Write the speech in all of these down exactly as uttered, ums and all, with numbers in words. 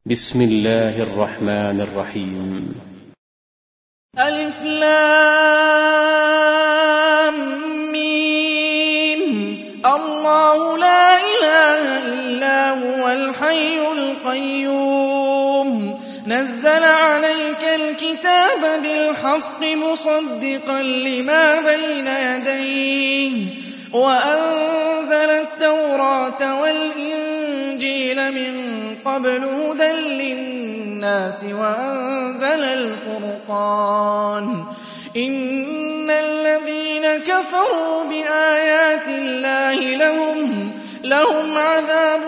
بسم الله الرحمن الرحيم. ألف لام ميم. الله لا إله إلا هو الحي القيوم نزل عليك الكتاب بالحق مصدقا لما بين يديه وأنزل التوراة والإنجيل من قبل هدى للناس وأنزل الفرقان إن الذين كفروا بآيات الله لهم لهم عذاب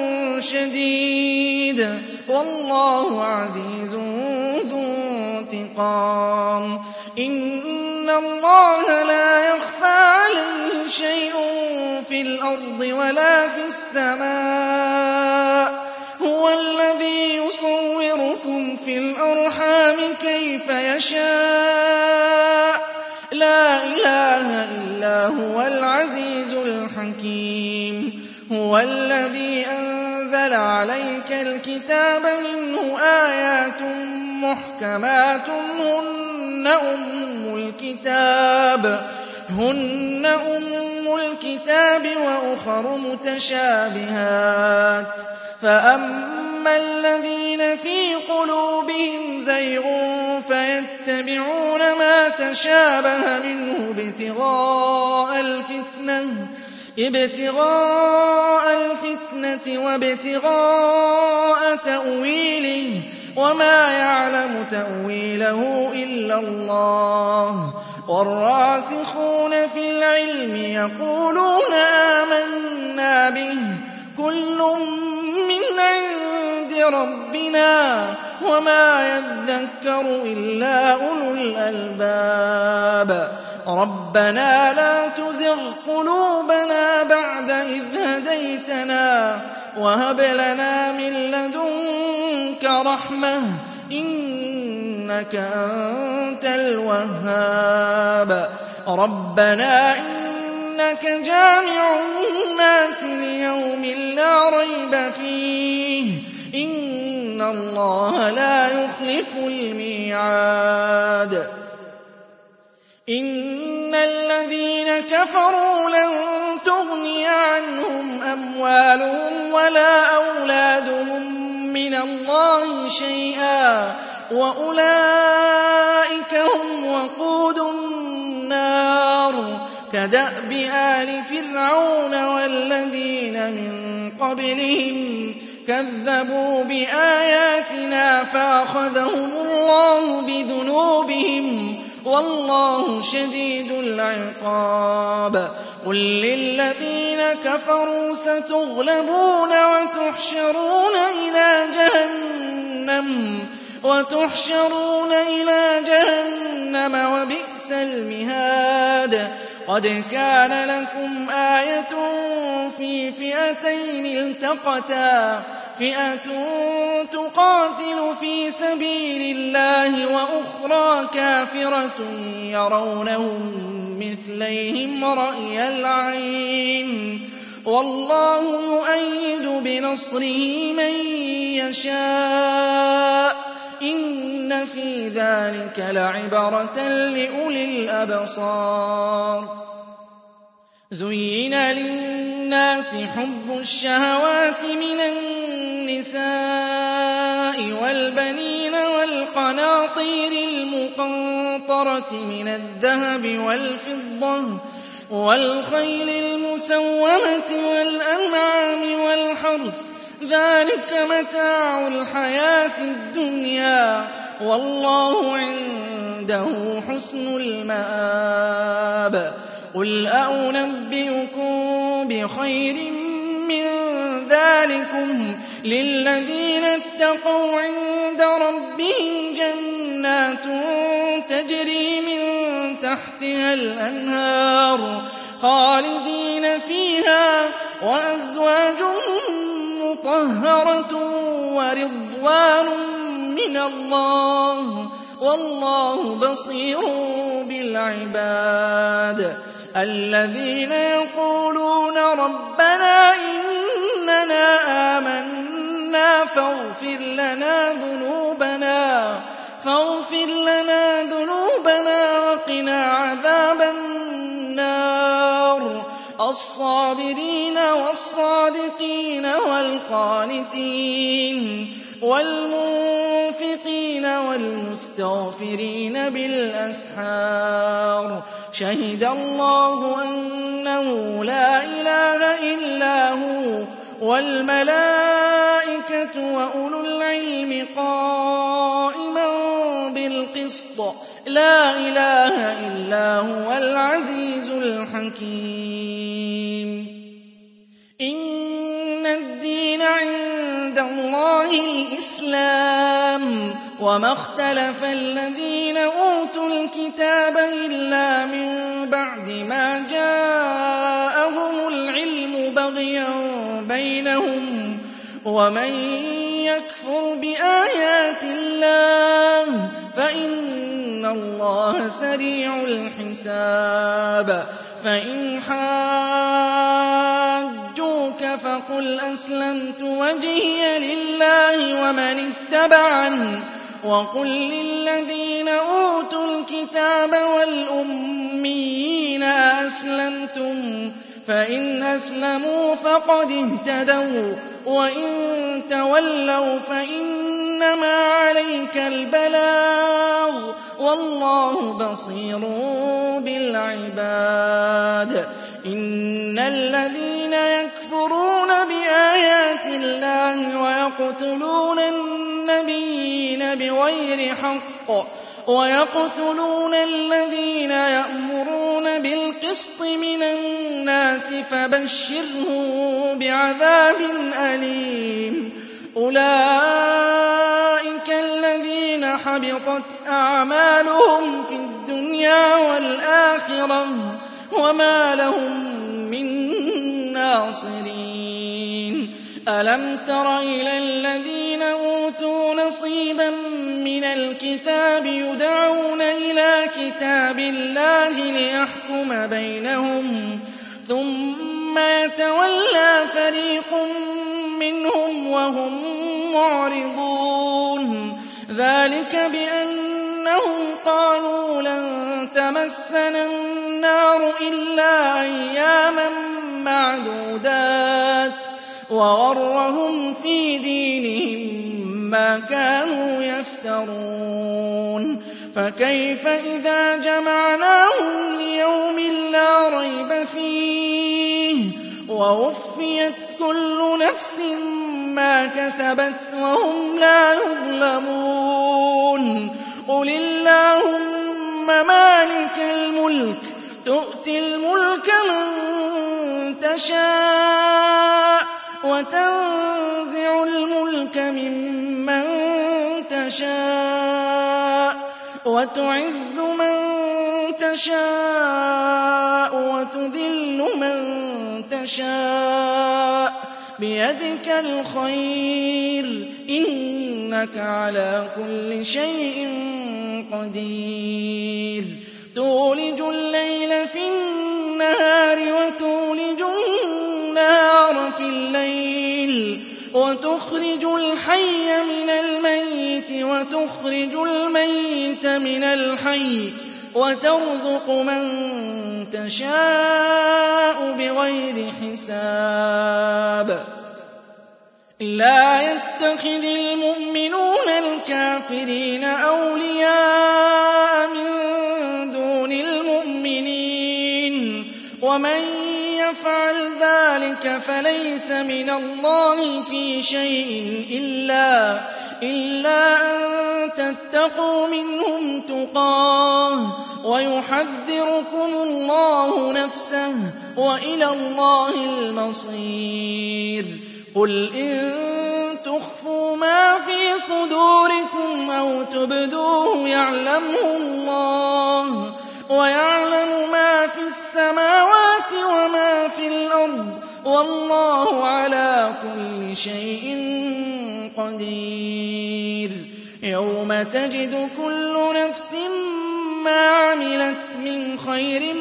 شديد والله عزيز ذو انتقام إن الله لا يخفى عليه شيء في الأرض ولا في السماء هو الذي يصوركم في الأرحام كيف يشاء لا إله إلا هو العزيز الحكيم هو الذي أنزل عليك الكتاب منه آيات محكمات هن أم الكتاب هن أم الكتاب وأخر متشابهات فأما الذين في قلوبهم زيغ فيتبعون ما تشابه منه ابتغاء الفتنة ابتغاء الفتنة وابتغاء تأويله وما يعلم تأويله إلا الله والراسخون في العلم يقولون آمنا به كل من عند ربنا وما يذكر إلا أولو الألباب ربنا لا تزغ قلوبنا بعد إذ هديتنا وهب لنا من لدنك رحمة إنك أنت الوهاب ربنا إنك جامع الناس ليوم لا ريب فيه إن الله لا يخلف الميعاد إن الذين كفروا لن تغني عنهم أموالهم ولا أولادهم من الله شيئا وأولئك هم وقود النار كدأب آل فرعون والذين من قبلهم كذبوا بآياتنا فأخذهم الله بذنوبهم والله شديد العقاب قل للذين كفروا ستغلبون وتحشرون إلى جهنم وتحشرون إلى جهنم وبئس المهاد قد كان لكم آية في فئتين التقتا فئة تقاتل في سبيل الله وأخرى كافرة يرونهم مثليهم رأي العين والله يؤيد بنصره من يشاء إن في ذلك لعبرة لأولي الأبصار زين للناس حب الشهوات من النساء والبنين والقناطير المقنطرة من الذهب والفضة والخيل المسومة والأنعام والحرث ذلك متاع الحياة الدنيا والله عنده حسن المآب قل أنبئكم بخير من ذلكم للذين اتقوا عند ربهم جنات تجري من تحتها الأنهار خالدين فيها وأزواج مطهرة ورضوان من الله والله بصير بالعباد الذين يقولون ربنا إننا آمنا آمَنَّا فاغفر لنا ذنوبنا فاغفر لنا ذنوبنا وقنا عذاب النار الصابرين والصادقين والقانتين والمنفقين والمستغفرين بالأسحار شهد الله أنه لا إله إلا هو والملائكة وأولو العلم قائما بالقسط لا إله إلا هو العزيز الحكيم إن الدين عند الله الإسلام وما اختلف الذين أوتوا الكتاب إلا من بعد ما جاءهم العلم بغيا بينهم ومن يكفر بآيات الله فإن الله سريع الحساب فإن حاجوك فقل أسلمت وجهي لله ومن اتبعني وقل للذين أوتوا الكتاب والأميين أسلمتم فإن أسلموا فقد اهتدوا وإن تولوا فإنما عليك البلاغ والله بصير بالعباد إن الذين يكفرون بآيات الله ويقتلون النبيين بغير حق ويقتلون الذين يأمرون بالقسط من الناس فبشرهم بعذاب أليم أولئك الذين حبطت أعمالهم في الدنيا والآخرة وما لهم من ناصرين ألم تر إلى الذين أوتوا نصيبا من الكتاب يدعون إلى كتاب الله ليحكم بينهم ثم يتولى فريق منهم وهم معرضون ذلك بأنهم قالوا لن تمسنا النار إلا أياما معدودات وغرهم في دينهم ما كانوا يفترون فكيف إذا جمعناهم ليوم لا ريب فيه ووفيت كل نفس ما كسبت وهم لا يظلمون قل اللهم مالك الملك تؤتي الملك من تشاء وتنزع الملك ممن تشاء وتعز من تشاء وتذل من تشاء بيدك الخير إنك على كل شيء قدير تولج الليل في النهار وتولج النهار في الليل وتخرج الحي من الميت وتخرج الميت من الحي وترزق من تشاء بغير حساب لا يتخذ المؤمنون الكافرين أولياء من دون المؤمنين ومن يفعل ذلك فليس من الله في شيء إلا, إلا أن تتقوا منهم تقاه ويحذركم الله نفسه وإلى الله المصير قل إن تخفوا ما في صدوركم أو تبدوه يعلمه الله ويعلم ما في السماوات وما في الأرض والله على كل شيء قدير يوم تجد كل نفس ما عملت من خير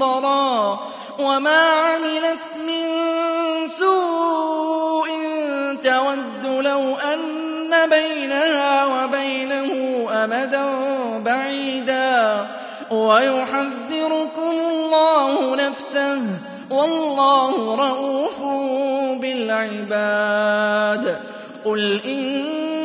محضرا وما عملت من سوء تَوَدُّ لَوْ أَنَّ بَيْنَهَا وَبَيْنَهُ أَمَدًا بَعِيدًا وَيُحَذِّرُكُمُ اللَّهُ نَفْسَهُ ۗ وَاللَّهُ رَءُوفٌ بِالْعِبَادِ. قُلْ إِن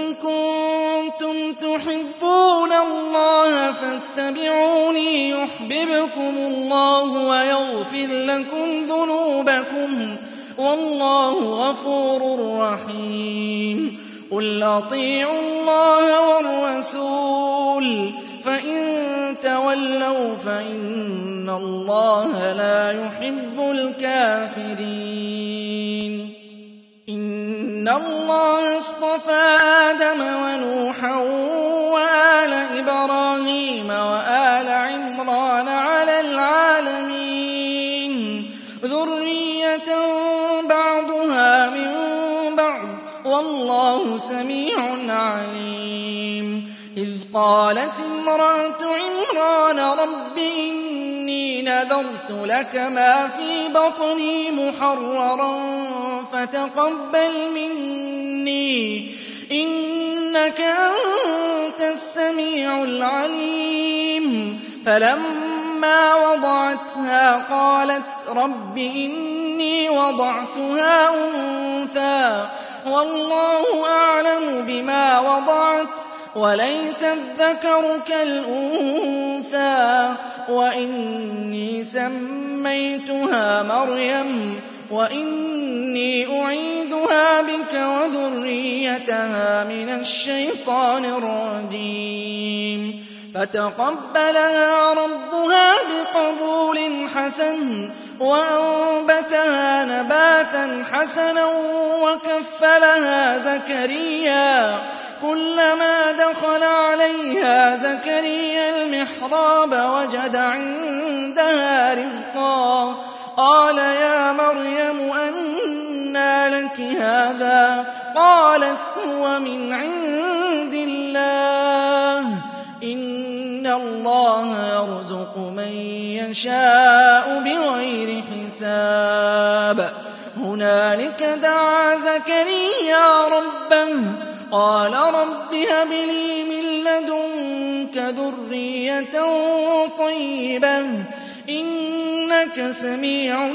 كُنتُمْ تُحِبُّونَ اللَّهَ فَاتَّبِعُونِي يُحْبِبْكُمُ اللَّهُ وَيَغْفِرْ لَكُمْ ذُنُوبَكُمْ ۗ وَاللَّهُ غَفُورٌ رَّحِيمٌ. قُلْ أَطِيعُوا اللَّهَ وَالرَّسُولَ ۖ فَإِن تَوَلَّوْا فَإِنَّ اللَّهَ لَا يُحِبُّ الْكَافِرِينَ. إِنَّ اللَّهَ اصْطَفَىٰ آدَمَ وَنُوحًا وَآلَ إِبْرَاهِيمَ وَآلَ عِمْرَانَ عَلَى الْعَالَمِينَ ذُرِّيَّةً بَعْضُهَا مِن بَعْضٍ ۖ وَاللَّهُ سَمِيعٌ عَلِيمٌ. إِذْ قَالَتِ امْرَأَتُ عِمْرَانَ رَبِّ إِنِّي نَذَرْتُ لَكَ مَا فِي بَطْنِي مُحَرَّرًا فَتَقَبَّلْ مِنِّي ۖ إِنَّكَ أَنتَ السَّمِيعُ الْعَلِيمُ. فَلَمَّا وَضَعَتْهَا قَالَتْ رَبِّ إِنِّي وَضَعْتُهَا أُنثَىٰ وَاللَّهُ أَعْلَمُ بِمَا وَضَعَتْ وَلَيْسَ الذَّكَرُ كَالْأُنثَىٰ وَإِنِّي سَمَّيْتُهَا مَرْيَمَ وَإِنِّي أُعِيذُهَا بِكَ وَذُرِّيَّتَهَا مِنَ الشَّيْطَانِ الرَّجِيمِ. فَتَقَبَّلَهَا رَبُّهَا بِقَبُولٍ حَسَنٍ وَأَنبَتَهَا نَبَاتًا حَسَنًا وَكَفَّلَهَا زَكَرِيَّا. كُلَّمَا دَخَلَ عَلَيْهَا زَكَرِيَّا الْمِحْرَابَ وَجَدَ عِندَهَا رِزْقًا قَالَ يَا مَرْيَمُ أَنَّىٰ لَكِ هَٰذَا ۖ قَالَتْ هُوَ مِنْ عِندِ اللَّهِ ۖ إِنَّ اللَّهَ يَرْزُقُ مَن يَشَاءُ بِغَيْرِ حِسَابٍ. هُنَالِكَ دَعَا زَكَرِيَّا رَبَّهُ قَالَ رَبِّ هَبْ لِي مِن لَّدُنكَ ذُرِّيَّةً طَيِّبَةً ۖ إِنَّكَ سَمِيعُ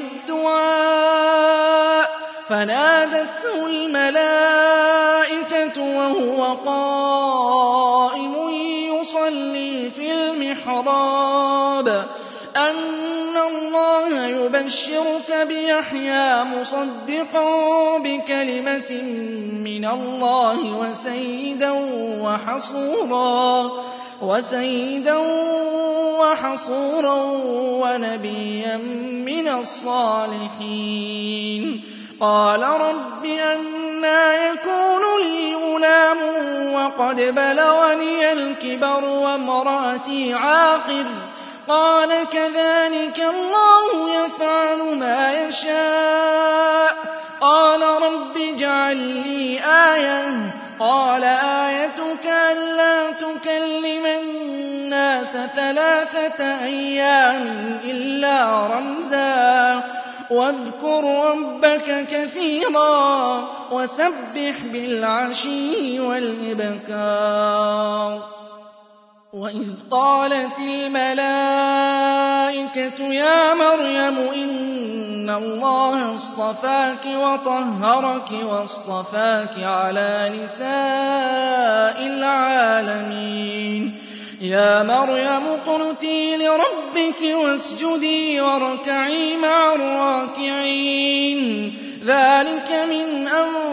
الدُّعَاءِ. فَنَادَتْهُ الْمَلَائِكَةُ وَهُوَ قَائِمٌ يُصَلِّي فِي الْمِحْرَابِ أَنَّ اللَّهَ يُبَشِّرُكَ بِيَحْيَىٰ مُصَدِّقًا بِكَلِمَةٍ مِّنَ اللَّهِ وَسَيِّدًا وَحَصُورًا وَسَيِّدًا وَحَصُورًا وَنَبِيًّا مِّنَ الصَّالِحِينَ. قَالَ رَبِّ أَنَّىٰ يَكُونُ لِي غُلَامٌ وَقَدْ بَلَغَنِيَ الْكِبَرُ وَامْرَأَتِي عَاقِرٌ ۖ قَالَ كَذَٰلِكَ اللَّهُ يَفْعَلُ مَا يَشَاءُ. قَالَ رَبِّ اجْعَل لِّي آيَةً ۖ قَالَ آيَتُكَ أَلَّا تُكَلِّمَ النَّاسَ ثَلَاثَةَ أَيَّامٍ إِلَّا رَمْزًا ۗ وَاذْكُر رَّبَّكَ كَثِيرًا وَسَبِّحْ بِالْعَشِيِّ وَالْإِبْكَارِ. وَإِذْ قَالَتِ الْمَلَائِكَةُ يَا مَرْيَمُ إِنَّ اللَّهَ اصْطَفَاكِ وَطَهَّرَكِ وَاصْطَفَاكِ عَلَىٰ نِسَاءِ الْعَالَمِينَ. يَا مَرْيَمُ اقْنُتِي لِرَبِّكِ وَاسْجُدِي وَارْكَعِي مَعَ الرَّاكِعِينَ. ذَٰلِكَ مِنْ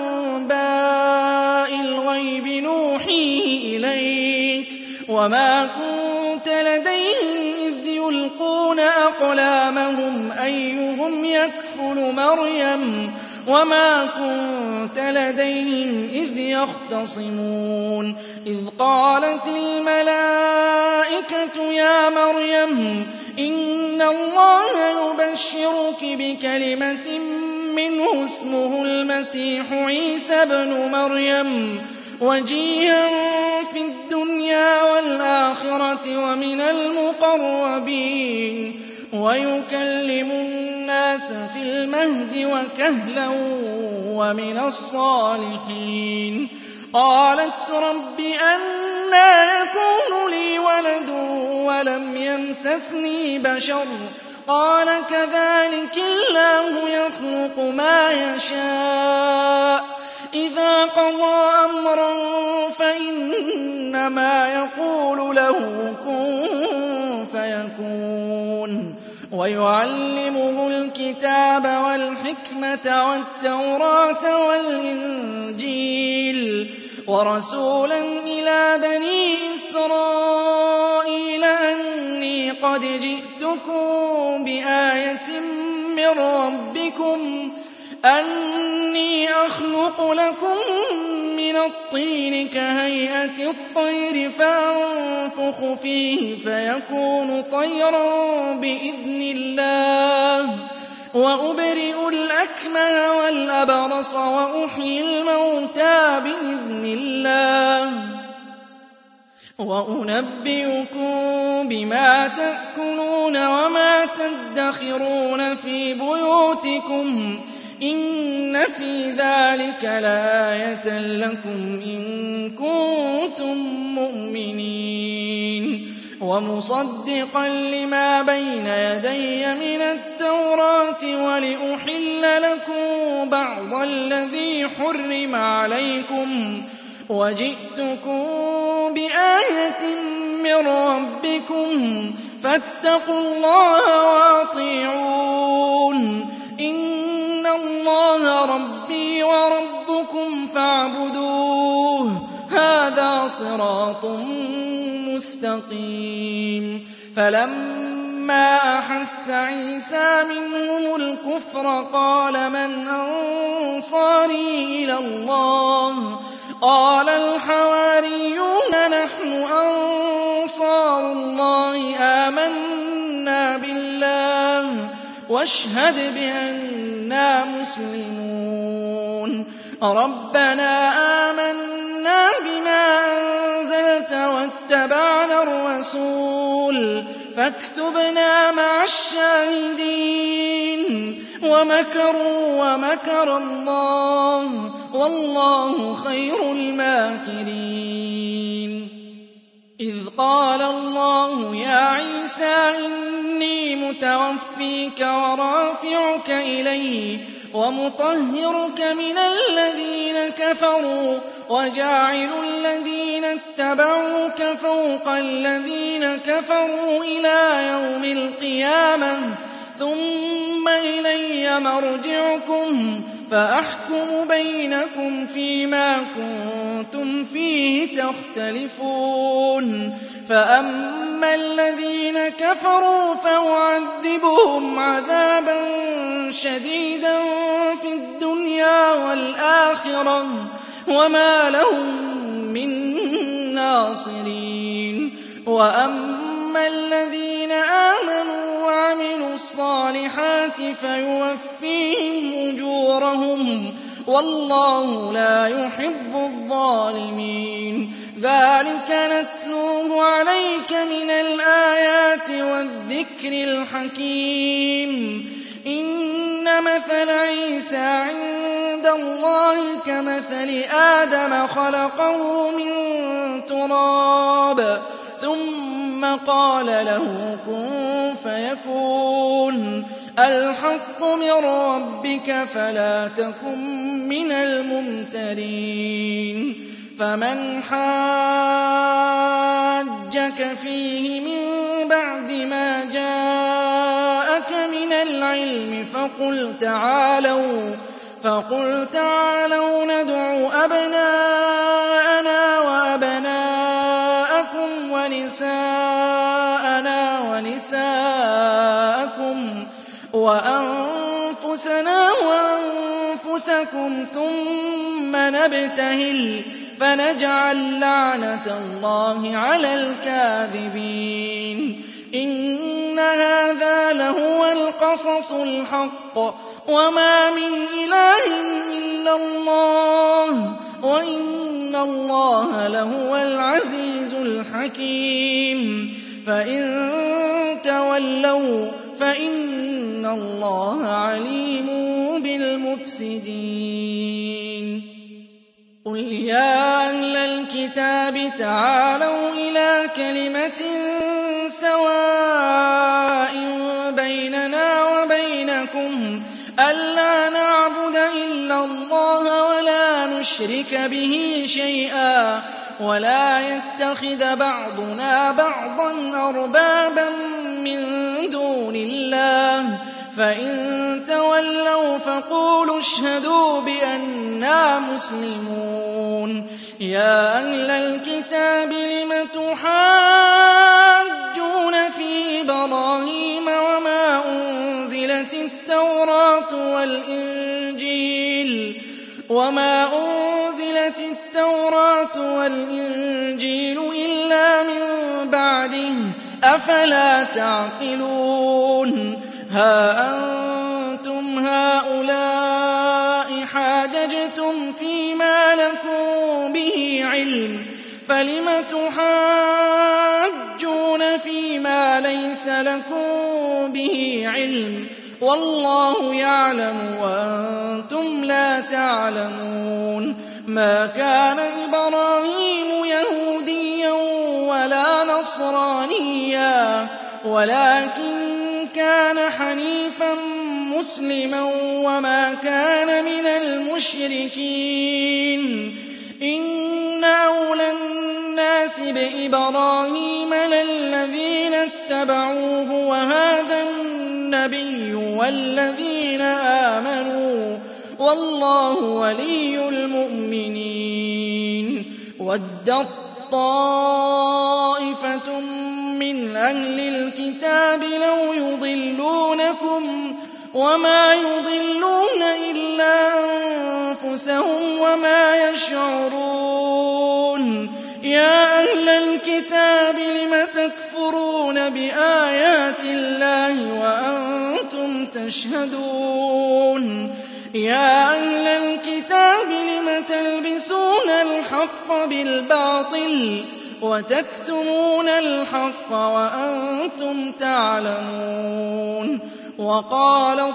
أَنبَاءِ الْغَيْبِ نُوحِيهِ إِلَيْكَ ۖ وَمَا كُنتَ لَدَيْهِمْ إِذْ يُلْقُونَ أَقْلَامَهُمْ أَيُّهُمْ يَكْفُلُ مَرْيَمَ وَمَا كُنتَ لَدَيْهِمْ إِذْ يَخْتَصِمُونَ. إِذْ قَالَتِ الْمَلَائِكَةُ يَا مَرْيَمُ إِنَّ اللَّهَ يُبَشِّرُكِ بِكَلِمَةٍ مِّنْهُ اسْمُهُ الْمَسِيحُ عِيسَى ابْنُ مَرْيَمَ وَجِيهًا فِي الدُّنْيَا وَالْآخِرَةِ وَمِنَ الْمُقَرَّبِينَ. ويكلم الناس في المهد وكهلا ومن الصالحين. قالت رب أنى يكون لي ولد ولم يمسسني بشر قال كذلك الله يخلق ما يشاء إذا قضى أمرا فإنما يقول له كن فيكون. ويعلمه الكتاب والحكمة والتوراة والإنجيل ورسولا إلى بني إسرائيل أني قد جئتكم بآية من ربكم أني أخلق لكم من الطين كهيئة الطير فأنفخ فيه فيكون طيرا بإذن الله وأبرئ الأكمه والأبرص وأحيي الموتى بإذن الله وأنبئكم بما تأكلون وما تدخرون في بيوتكم إن في ذلك لآية لكم إن كنتم مؤمنين. ومصدقا لما بين يدي من التوراة ولأحل لكم بعض الذي حرم عليكم وجئتكم بآية من ربكم فاتقوا الله وأطيعون إن الله ربي وربكم فاعبدوه هذا صراط مستقيم. فلما أحس عيسى منهم الكفر قال من أنصاري إلى الله قال الحواريون نحن أنصار الله آمنا بالله واشهد بأننا مسلمون. ربنا آمنا بما أنزلت واتبعنا الرسول فاكتبنا مع الشاهدين. ومكروا ومكر الله والله خير الماكرين. إذ قال الله يا عيسى إني متوفيك ورافعك إلي ومطهرك من الذين كفروا وجاعل الذين اتبعوك فوق الذين كفروا إلى يوم القيامة ثم إلي مرجعكم فأحكم بينكم فيما كنتم فيه تختلفون. فأما الذين كفروا فأعذبهم عذابا شديدا في الدنيا والآخرة وما لهم من ناصرين. وأما الذين آمنوا وعملوا الصالحات فيوفيهم أجورهم والله لا يحب الظالمين. ذلك نتلوه عليك من الآيات والذكر الحكيم. إن مثل عيسى عند الله كمثل آدم خلقه من تراب ثم قال له كن فيكون. الحق من ربك فلا تكن من الممترين. فمن حاجك فيه من بعد ما جاءك من العلم فقل تعالوا فقل تعالوا ندع أبناءنا وأبناءكم ونساءنا ونساءكم وأنفسنا وأنفسكم ثم نبتهل فنجعل لعنة الله على الكاذبين. إن هذا لهو القصص الحق وما من إله إلا الله وإن الله لهو العزيز الحكيم. فإن تولوا فإن الله عليم بالمفسدين قل يا أهل الكتاب تعالوا إلى كلمة سواء بيننا وبينكم ألا نعبد إلا الله ولا نشرك به شيئا ولا يتخذ بعضنا بعضا أربابا من دون الله فإن تولوا فقولوا اشهدوا بأننا مسلمون يا أهل الكتاب لم تحاجون في إبراهيم وما أنزلت التوراة والإنجيل وما أنزلت التوراة والإنجيل إلا من بعده أفلا تعقلون ها أنتم هؤلاء حاججتم فيما لكم به علم فلم تحاجون فيما ليس لكم به علم والله يعلم وأنتم لا تعلمون ما كان إبراهيم يهوديا ولا نصرانيا ولكن كان حنيفا مسلما وما كان من المشركين إن أولى الناس بإبراهيم للذين اتبعوه وهذا النبي والذين آمنوا والله ولي المؤمنين ودت طائفة من أهل الكتاب لو يضلونكم وما يضلون إلا أنفسهم وما يشعرون يا أهل الكتاب لم تكفرون بآيات الله وأنتم تشهدون يا أهل الكتاب لم تلبسون الحق بالباطل وتكتمون الحق وأنتم تعلمون وقالت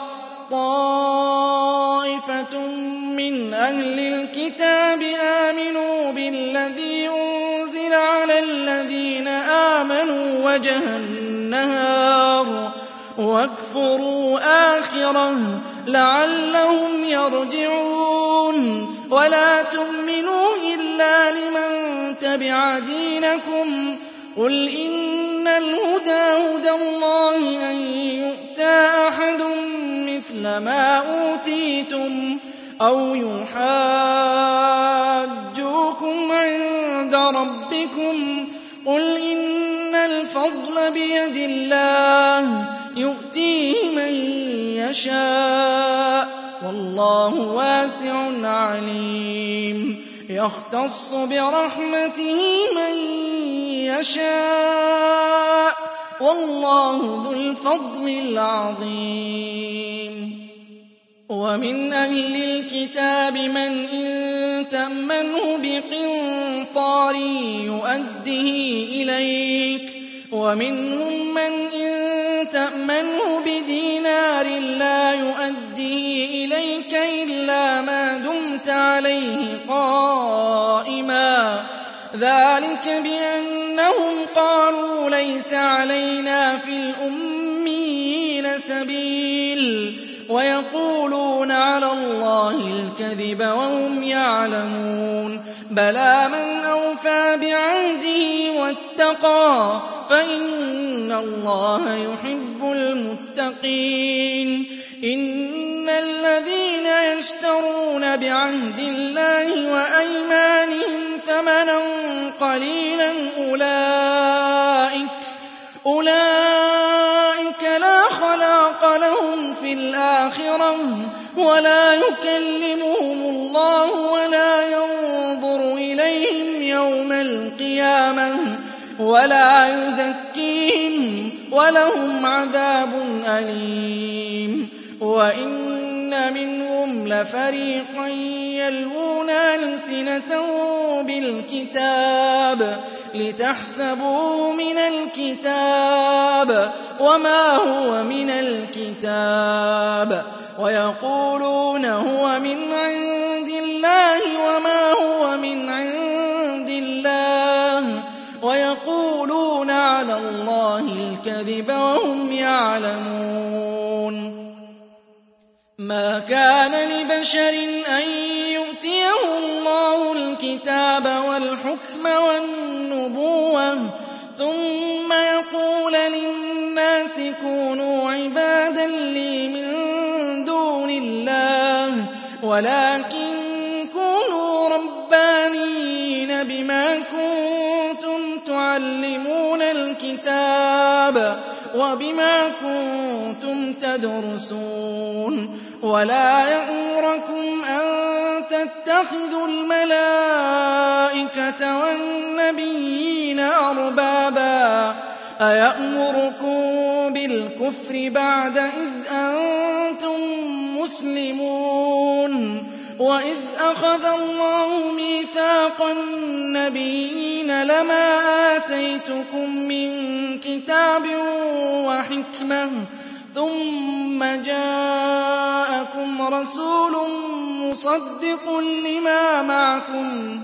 طائفة من أهل الكتاب آمنوا بالذي أنزل على الذين آمنوا وجه النهار واكفروا آخره لعلهم يرجعون ولا تؤمنوا إلا لمن تبع دينكم قل إن الهدى هدى الله أن يؤتى أحد مثل ما أوتيتم أو يحاجوكم عند ربكم قل إن الفضل بيد الله يؤتيه من يشاء والله واسع عليم يختص برحمته من يشاء والله ذو الفضل العظيم ومن أهل الكتاب من إن تأمنه بقنطار يؤده إليك ومنهم من إن تأمنه بدينار لا يؤديه إليك إلا ما دمت عليه قائما ذلك بأنهم قالوا ليس علينا في الأميين سبيل ويقولون على الله الكذب وهم يعلمون بلى من أوفى بعهده واتقى فإن الله يحب المتقين إن الذين يشترون بعهد الله وأيمانهم ثمنا قليلا أولئك أولئك لا خلاق لهم في الآخرة ولا يكلمهم الله ولا ينظر إليهم يوم القيامة ولا يزكيهم ولهم عذاب أليم وإن إِنَّ مِنْهُمْ لَفَرِيقًا يَلْوُونَ أَلْسِنَتَهُم بِالْكِتَابِ لِتَحْسَبُوهُ مِنَ الْكِتَابِ وَمَا هُوَ مِنَ الْكِتَابِ وَيَقُولُونَ هُوَ مِنْ عِندِ اللَّهِ وَمَا هُوَ مِنْ عِندِ اللَّهِ وَيَقُولُونَ عَلَى اللَّهِ الْكَذِبَ وَهُمْ يَعْلَمُونَ مَا كَانَ لِبَشَرٍ أَن يُؤْتِيَهُ اللَّهُ الْكِتَابَ وَالْحُكْمَ وَالنُّبُوَّةَ ثُمَّ يَقُولَ لِلنَّاسِ كُونُوا عِبَادًا لِّي مِن دُونِ اللَّهِ وَلَٰكِن كُونُوا رَبَّانِيِّينَ بِمَا كُنتُمْ تُعَلِّمُونَ الْكِتَابَ وَبِمَا كُنتُمْ تَدْرُسُونَ وَلَا يَأْمُرَكُمْ أَن تَتَّخِذُوا الْمَلَائِكَةَ وَالنَّبِيِّينَ أَرْبَابًا أَيَأْمُرُكُم بِالْكُفْرِ بَعْدَ إِذْ أَنتُم مُّسْلِمُونَ وَإِذْ أَخَذَ اللَّهُ مِيثَاقَ النَّبِيِّينَ لَمَا آتَيْتُكُم مِّن كِتَابٍ وَحِكْمَةٍ ثُمَّ جَاءَكُمْ رَسُولٌ مُّصَدِّقٌ لِّمَا مَعَكُمْ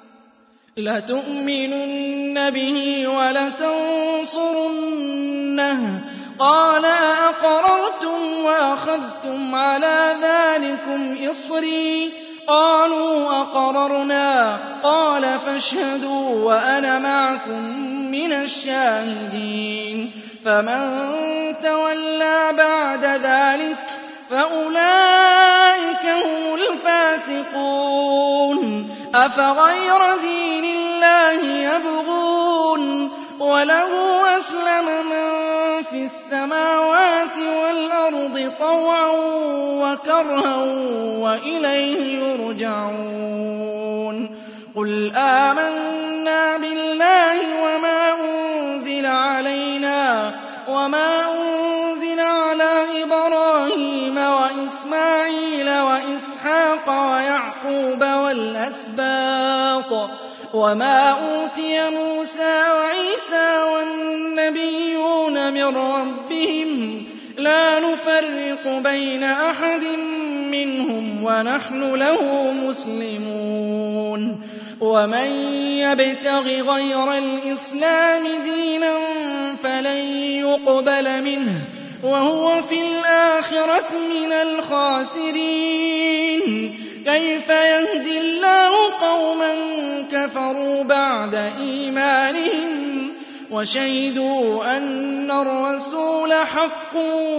لَتُؤْمِنُنَّ بِهِ وَلَتَنصُرُنَّهُ قَالَ أَأَقْرَرْتُمْ وَأَخَذْتُمْ عَلَىٰ ذَٰلِكُمْ إِصْرِي قَالُوا أَقْرَرْنَا قَالَ فَاشْهَدُوا وَأَنَا مَعَكُم مِّنَ الشَّاهِدِينَ فَمَن تَوَلَّىٰ بَعْدَ ذَٰلِكَ فَأُولَٰئِكَ هُمُ الْفَاسِقُونَ أَفَغَيْرَ دِينِ اللَّهِ يَبْغُونَ وَلَهُ أَسْلَمَ مَن فِي السَّمَاوَاتِ وَالْأَرْضِ طَوْعًا وَكَرْهًا وَإِلَيْهِ يُرْجَعُونَ قُلْ آمَنَّا بِاللَّهِ وَمَا أُنزِلَ عَلَيْنَا وَمَا أُنزِلَ عَلَىٰ إِبْرَاهِيمَ وَإِسْمَاعِيلَ وَإِسْحَاقَ وَيَعْقُوبَ وَالْأَسْبَاطِ وَمَا أُوتِيَ مُوسَىٰ وَعِيسَىٰ وَالنَّبِيُّونَ مِن رَّبِّهِمْ لَا نُفَرِّقُ بَيْنَ أَحَدٍ مِّنْهُمْ وَنَحْنُ لَهُ مُسْلِمُونَ وَمَن يَبْتَغِ غَيْرَ الْإِسْلَامِ دِينًا فَلَن يُقْبَلَ مِنْهُ وَهُوَ فِي الْآخِرَةِ مِنَ الْخَاسِرِينَ كَيْفَ يَهْدِي اللَّهُ قَوْمًا كَفَرُوا بَعْدَ إِيمَانِهِمْ وَشَهِدُوا أَنَّ الرَّسُولَ حَقٌّ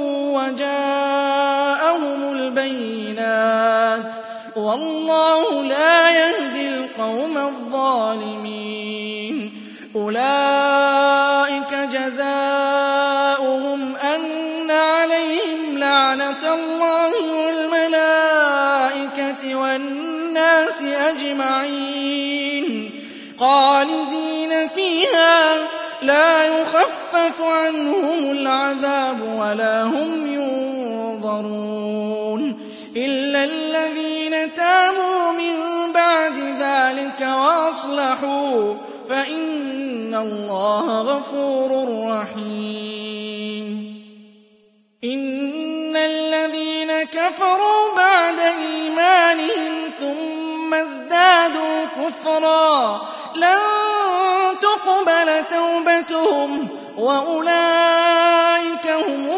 وَجَاءَهُمُ الْبَيِّنَاتُ وَاللَّهُ لَا يَهْدِي الْقَوْمَ الظَّالِمِينَ أُولَٰئِكَ جَزَاؤُهُمْ أَنَّ عَلَيْهِمْ لَعْنَةَ اللَّهِ وَالْمَلَائِكَةِ وَالنَّاسِ أَجْمَعِينَ خَالِدِينَ فِيهَا لَا يُخَفَّفُ عَنْهُمُ الْعَذَابُ وَلَا هُمْ يُنظَرُونَ إِلَّا الَّذِينَ تَابُوا مِن بَعْدِ ذَٰلِكَ وَأَصْلَحُوا فَإِنَّ اللَّهَ غَفُورٌ رَّحِيمٌ إِنَّ الَّذِينَ كَفَرُوا بَعْدَ إِيمَانِهِمْ ثُمَّ ازْدَادُوا كُفْرًا لَّن تُقْبَلَ تَوْبَتُهُمْ وَأُولَٰئِكَ هُمُ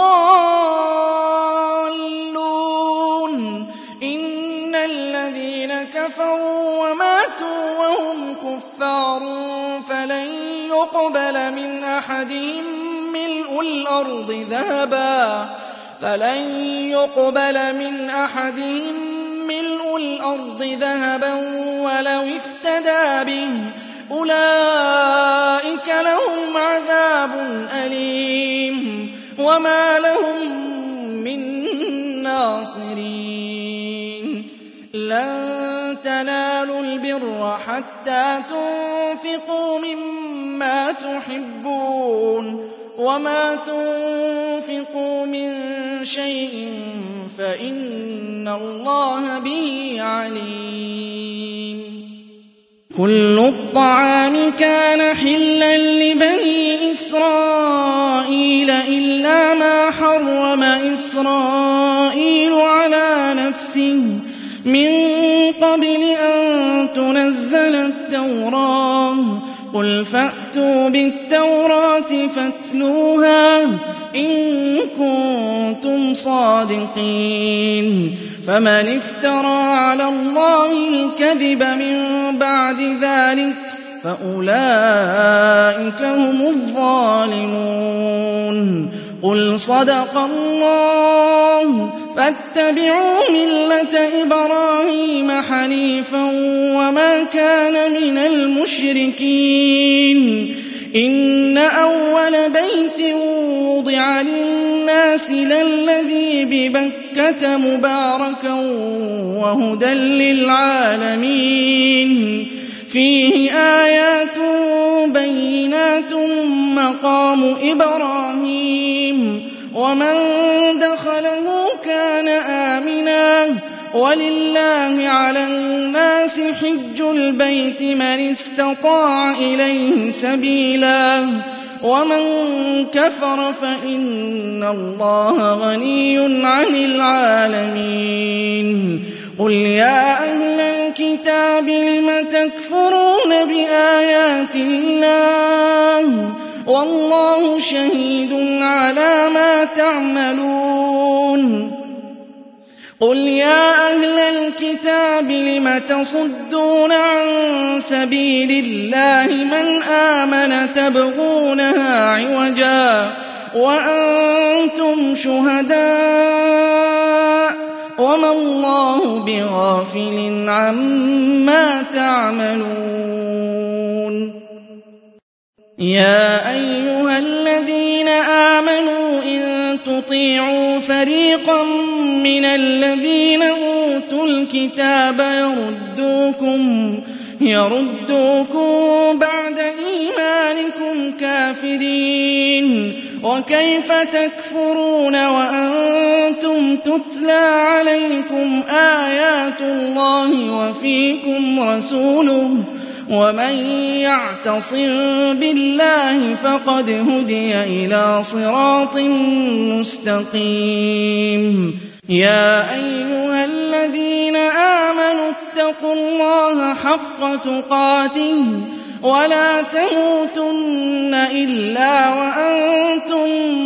الضَّالُّونَ إِنَّ الَّذِينَ كَفَرُوا وَمَاتُوا وَهُمْ كُفَّارٌ فَلَن يُقْبَلَ مِنْ أَحَدِهِم مِّلْءُ الْأَرْضِ ذَهَبًا فَلَن يُقْبَلَ مِنْ أَحَدِهِم مِّلْءُ الْأَرْضِ ذَهَبًا وَلَوِ افْتَدَىٰ بِهِ أُولَٰئِكَ لَهُمْ عَذَابٌ أَلِيمٌ وَمَا لَهُم مِّن نَّاصِرِينَ لَن تَنَالُوا الْبِرَّ حَتَّىٰ تُنفِقُوا مِمَّا تُحِبُّونَ وَمَا تُنفِقُوا مِن شَيْءٍ فَإِنَّ اللَّهَ بِهِ عَلِيمٌ. كُلُّ الطَّعَامِ كَانَ حِلًّا لِّبَنِي إِسْرَائِيلَ إِلَّا مَا حَرَّمَ إِسْرَائِيلُ عَلَىٰ نَفْسِهِ مِن قَبْلِ أَن تُنَزَّلَ التَّوْرَاةُ ۗ قُلْ فَأْتُوا بِالتَّوْرَاةِ فَاتْلُوهَا إِن كُنتُمْ صَادِقِينَ. فَمَنِ افْتَرَىٰ عَلَى اللَّهِ الْكَذِبَ مِن بَعْدِ ذَٰلِكَ فَأُولَٰئِكَ هُمُ الظَّالِمُونَ. قُلْ صَدَقَ اللَّهُ فَاتَّبِعُوا مِلَّةَ إِبْرَاهِيمَ حَنِيفًا وَمَا كَانَ مِنَ الْمُشْرِكِينَ. إِنَّ أَوَّلَ بَيْتٍ وُضِعَ لِلنَّاسِ لَلَّذِي بِبَكَّةَ مُبَارَكًا وَهُدًى لِّلْعَالَمِينَ. فِيهِ آيَاتٌ بَيِّنَاتٌ مَّقَامُ إِبْرَاهِيمَ وَمَن دَخَلَهُ كَانَ آمِنًا. وَلِلَّهِ عَلَى النَّاسِ حِجُّ الْبَيْتِ مَنِ اسْتَطَاعَ إِلَيْهِ سَبِيلًا وَمَن كَفَرَ فَإِنَّ اللَّهَ غَنِيٌّ عَنِ الْعَالَمِينَ. قُلْ يَا أَهْلَ الْكِتَابِ لِمَ تَكْفُرُونَ بِآيَاتِ اللَّهِ وَاللَّهُ شَهِيدٌ عَلَىٰ مَا تَعْمَلُونَ. قُلْ يَا أَهْلَ الْكِتَابِ لِمَ تَصُدُّونَ عَن سَبِيلِ اللَّهِ مَنْ آمَنَ تَبْغُونَهَا عِوَجًا وَأَنتُمْ شُهَدَاءُ وَمَا اللَّهُ بِغَافِلٍ عَمَّا تَعْمَلُونَ. يَا أَيُّهَا الَّذِينَ آمَنُوا إِن تُطِيعُوا فَرِيقًا مِّنَ الَّذِينَ أُوتُوا الْكِتَابَ يَرُدُّوكُمْ يَرُدُّوكُم بَعْدَ إِيمَانِكُمْ كَافِرِينَ. وَكَيْفَ تَكْفُرُونَ وَأَنتُمْ تُتْلَىٰ عَلَيْكُمْ آيَاتُ اللَّهِ وَفِيكُمْ رَسُولُهُ ۗ وَمَن يَعْتَصِم بِاللَّهِ فَقَدْ هُدِيَ إِلَىٰ صِرَاطٍ مُّسْتَقِيمٍ. يَا أَيُّهَا الَّذِينَ آمَنُوا اتَّقُوا اللَّهَ حَقَّ تُقَاتِهِ وَلَا تَمُوتُنَّ إِلَّا وَأَنتُم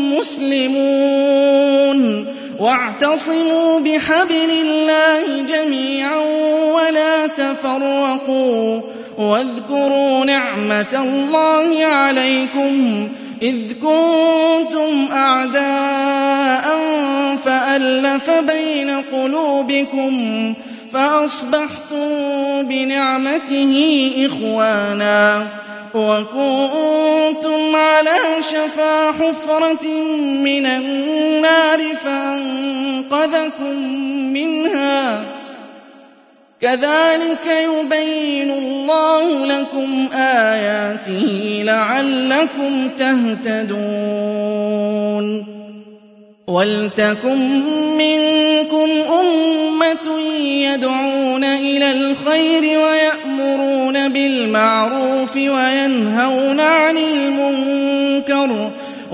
مُّسْلِمُونَ. وَاعْتَصِمُوا بِحَبْلِ اللَّهِ جَمِيعًا وَلَا تَفَرَّقُوا. وَاذْكُرُوا نِعْمَةَ اللَّهِ عَلَيْكُمْ إِذْ كُنتُمْ أَعْدَاءً فَأَلَّفَ بَيْنَ قُلُوبِكُمْ فَأَصْبَحْتُم بِنِعْمَتِهِ إِخْوَانًا وَكُنتُمْ عَلَىٰ شَفَا حُفْرَةٍ مِّنَ النَّارِ فَأَنقَذَكُم مِّنْهَا ۗ كَذَٰلِكَ يُبَيِّنُ اللَّهُ لَكُمْ آيَاتِهِ لَعَلَّكُمْ تَهْتَدُونَ. وَلْتَكُن مِّنكُمْ أُمَّةٌ يَدْعُونَ إِلَى الْخَيْرِ وَيَأْمُرُونَ بِالْمَعْرُوفِ وَيَنْهَوْنَ عَنِ الْمُنكَرِ ۚ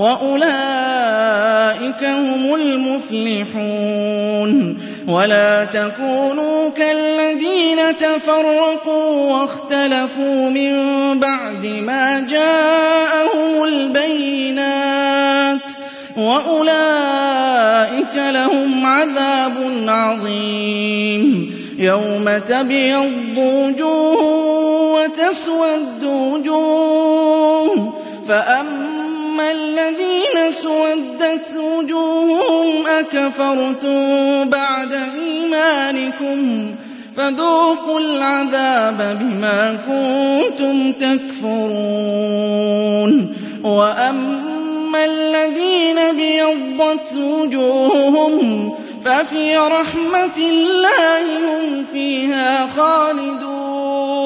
وَأُولَٰئِكَ هُمُ الْمُفْلِحُونَ. وَلَا تَكُونُوا كَالَّذِينَ تَفَرَّقُوا وَاخْتَلَفُوا مِن بَعْدِ مَا جَاءَهُمُ الْبَيِّنَاتُ ۚ وَأُولَٰئِكَ لَهُمْ عَذَابٌ عَظِيمٌ. يَوْمَ تَبْيَضُّ وُجُوهٌ وَتَسْوَدُّ وُجُوهٌ، فَأَمَّا الَّذِينَ اسْوَدَّتْ وُجُوهُهُمْ أَكَفَرْتُم بَعْدَ إِيمَانِكُمْ فَذُوقُوا الْعَذَابَ بِمَا كُنتُمْ تَكْفُرُونَ. وَأَمَّا الَّذِينَ ابْيَضَّتْ وُجُوهُهُمْ فَفِي رَحْمَةِ اللَّهِ هُمْ فِيهَا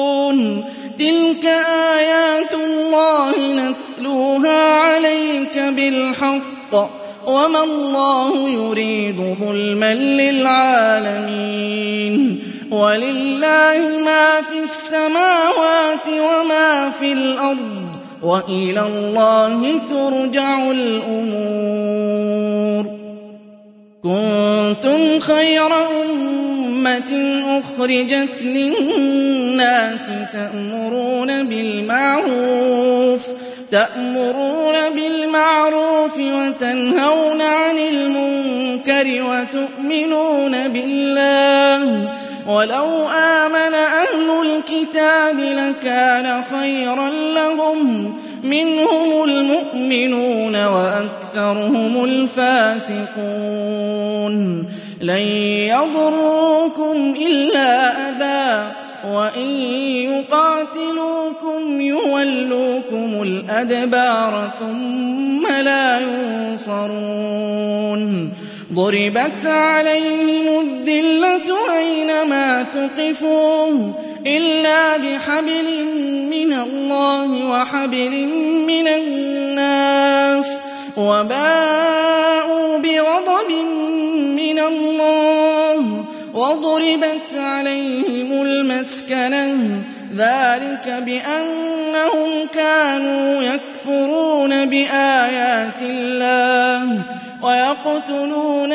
خَالِدُونَ. تِلْكَ آيَاتُ اللَّهِ نَتْلُوهَا عَلَيْكَ بِالْحَقِّ وَمَا اللَّهُ يُرِيدُ ظُلْمًا لِّلْعَالَمِينَ وَلِلَّهِ مَا فِي السَّمَاوَاتِ وَمَا فِي الْأَرْضِ وَإِلَى اللَّهِ تُرْجَعُ الْأُمُورُ كُنتُمْ خَيْرَ أُمَّةٍ أُخْرِجَتْ لِلنَّاسِ تَأْمُرُونَ بِالْمَعْرُوفِ تَأْمُرُونَ بِالْمَعْرُوفِ وَتَنْهَوْنَ عَنِ الْمُنكَرِ وَتُؤْمِنُونَ بِاللَّهِ وَلَوْ آمَنَ أَهْلُ الْكِتَابِ لَكَانَ خَيْرًا لَّهُم مِّنْهُمُ الْمُؤْمِنُونَ وَأَكْثَرُهُمُ الْفَاسِقُونَ لَن يَضُرُّوكُمْ إِلَّا أَذًى وَإِن يُقَاتِلُوكُمْ يُوَلُّوكُمُ الْأَدْبَارَ ثُمَّ لَا يُنصَرُونَ ضُرِبَتْ عَلَيْهِمُ الذِّلَّةُ أَيْنَمَا ثُقِفُوا إِلَّا بِحَبْلٍ مِّنَ اللَّهِ وَحَبْلٍ مِّنَ النَّاسِ وَبَاءُوا بِغَضَبٍ مِّنَ اللَّهِ وَضُرِبَتْ عَلَيْهِمُ الْمَسْكَنَةُ ذَٰلِكَ بِأَنَّهُمْ كَانُوا يَكْفُرُونَ بِآيَاتِ اللَّهِ وَيَقْتُلُونَ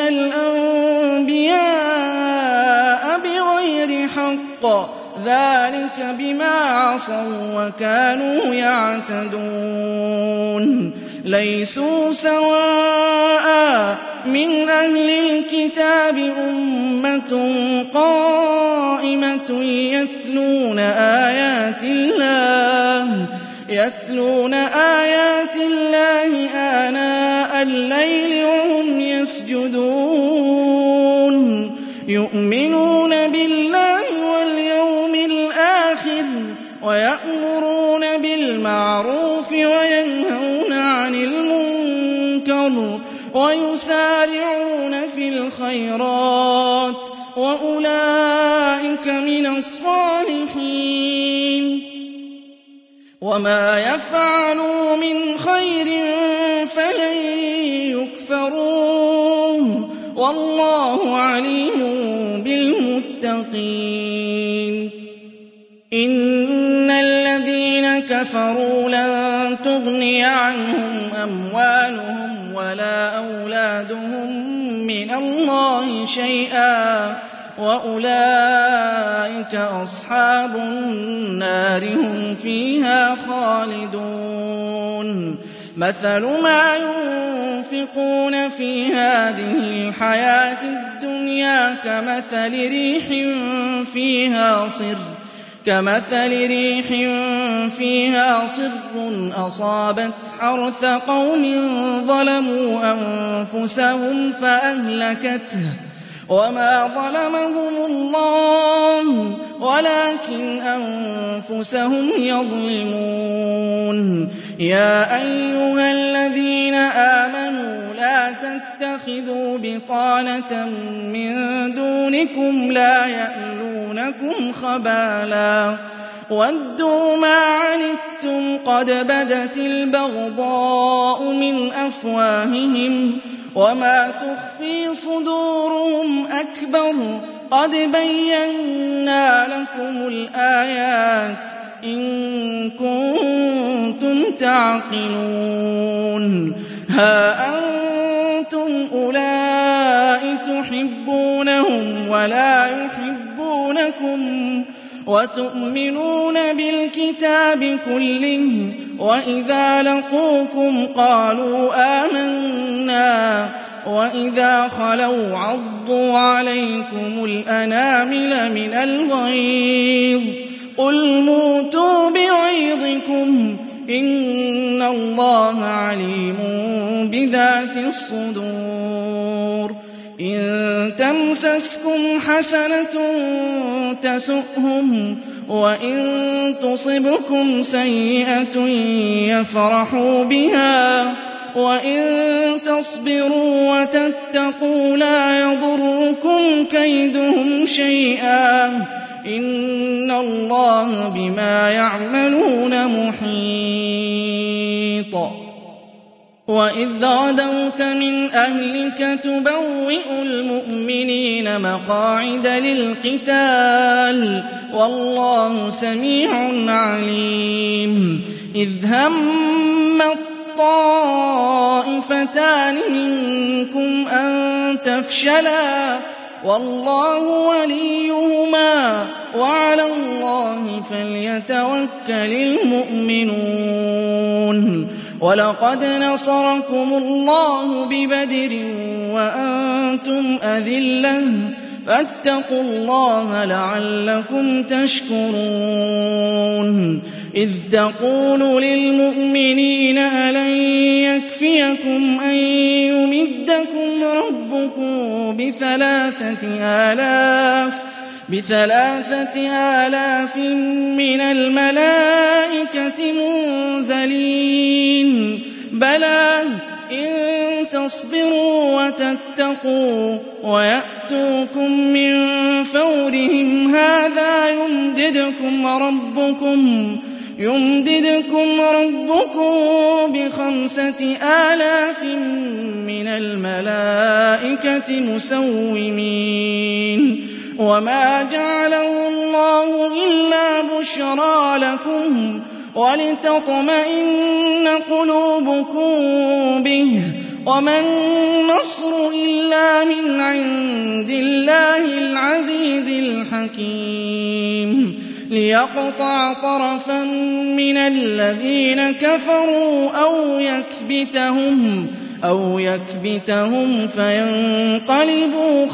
الْأَنبِيَاءَ بِغَيْرِ حَقٍّ ذَٰلِكَ بِمَا عَصَوا وَّكَانُوا يَعْتَدُونَ لَيْسُوا سَوَاءً مِّنْ أَهْلِ الْكِتَابِ أُمَّةٌ قَائِمَةٌ يَتْلُونَ آيَاتِ اللَّهِ يَتْلُونَ آيَاتِ اللَّهِ آنَاءَ اللَّيْلِ وَهُمْ يَسْجُدُونَ يُؤْمِنُونَ بِاللَّهِ وَالْيَوْمِ الْآخِرِ وَيَأْمُرُونَ بِالْمَعْرُوفِ وَيَنْهَوْنَ عَنِ الْمُنكَرِ وَيُسَارِعُونَ فِي الْخَيْرَاتِ وَأُولَٰئِكَ مِنَ الصَّالِحِينَ وَمَا يَفْعَلُوا مِنْ خَيْرٍ فَلَن يُكْفَرُوهُ وَاللَّهُ عَلِيمٌ بِالْمُتَّقِينَ إِنَّ الَّذِينَ كَفَرُوا لَن تُغْنِيَ عَنْهُمْ أَمْوَالُهُمْ وَلَا أَوْلَادُهُم مِّنَ اللَّهِ شَيْئًا وَأُولَٰئِكَ أَصْحَابُ النَّارِ هُمْ فِيهَا خَالِدُونَ مَثَلُ مَا يُنفِقُونَ فِي هَٰذِهِ الْحَيَاةِ الدُّنْيَا كَمَثَلِ رِيحٍ فِيهَا صِرٌّ كَمَثَلِ رِيحٍ فِيهَا صِرٌّ أَصَابَتْ حَرْثَ قَوْمٍ ظَلَمُوا أَنفُسَهُمْ فَأَهْلَكَتْهُ وَمَا ظَلَمَهُمُ اللَّهُ وَلَٰكِنْ أَنفُسَهُمْ يَظْلِمُونَ يَا أَيُّهَا الَّذِينَ آمَنُوا لَا تَتَّخِذُوا بِطَانَةً مِّن دُونِكُمْ لَا يَأْلُونَكُمْ خَبَالًا وَدُّوا مَا عَنِتُّمْ قَدْ بَدَتِ الْبَغْضَاءُ مِنْ أَفْوَاهِهِمْ وَمَا تُخْفِي صُدُورُهُمْ أَكْبَرُ قَدْ بَيَّنَّا لَكُمُ الْآيَاتِ إِن كُنتُمْ تَعْقِلُونَ هَا أَنتُمْ أُولَاءِ تُحِبُّونَهُمْ وَلَا يُحِبُّونَكُمْ وَتُؤْمِنُونَ بِالْكِتَابِ كُلِّهِ وَإِذَا لَقُوكُمْ قَالُوا آمَنَّا وَإِذَا خَلَوْا عَضُّوا عَلَيْكُمُ الْأَنَامِلَ مِنَ الْغَيْظِ قُلْ مُوتُوا بِغَيْظِكُمْ إِنَّ اللَّهَ عَلِيمٌ بِذَاتِ الصُّدُورِ إِن تَمْسَسْكُمْ حَسَنَةٌ تَسُؤْهُمْ وَإِن تُصِبْكُمْ سَيِّئَةٌ يَفْرَحُوا بِهَا وَإِن تَصْبِرُوا وَتَتَّقُوا لَا يَضُرُّكُمْ كَيْدُهُمْ شَيْئًا إِنَّ اللَّهَ بِمَا يَعْمَلُونَ مُحِيطٌ وَإِذْ غَدَوْتَ مِنْ أَهْلِكَ تُبَوِّئُ الْمُؤْمِنِينَ مَقَاعِدَ لِلْقِتَالِ ۗ وَاللَّهُ سَمِيعٌ عَلِيمٌ. إِذْ هَمَّت طَّائِفَتَانِ مِنكُمْ أَن تَفْشَلَا وَاللَّهُ وَلِيُّهُمَا وَعَلَى اللَّهِ فَلْيَتَوَكَّلِ الْمُؤْمِنُونَ. وَلَقَدْ نَصَرَكُمُ اللَّهُ بِبَدْرٍ وَأَنتُمْ أَذِلَّةٌ فَاتَّقُوا اللَّهَ لَعَلَّكُمْ تَشْكُرُونَ. إِذْ تَقُولُ لِلْمُؤْمِنِينَ أَلَن يَكْفِيَكُمْ أَن يُمِدَّكُمْ رَبُّكُم بِثَلَاثَةِ آلَافٍ بثلاثة آلاف مِّنَ الْمَلَائِكَةِ مُنزَلِينَ بَلَىٰ إِن تَصْبِرُوا وَتَتَّقُوا وَيَأْتُوكُم مِّن فَوْرِهِمْ هَٰذَا يُمْدِدْكُمْ رَبُّكُم يُمْدِدْكُمْ رَبُّكُم بِخَمْسَةِ آلَافٍ مِّنَ الْمَلَائِكَةِ مُسَوِّمِينَ. وَمَا جَعَلَهُ اللَّهُ إِلَّا بُشْرَىٰ لَكُمْ وَلِتَطْمَئِنَّ قُلُوبُكُم بِهِ ۗ وَمَا النَّصْرُ إِلَّا مِنْ عِندِ اللَّهِ الْعَزِيزِ الْحَكِيمِ. لِيَقْطَعَ طَرَفًا مِّنَ الَّذِينَ كَفَرُوا أَوْ يَكْبِتَهُمْ أَوْ يَكْبِتَهُمْ فَيَنقَلِبُوا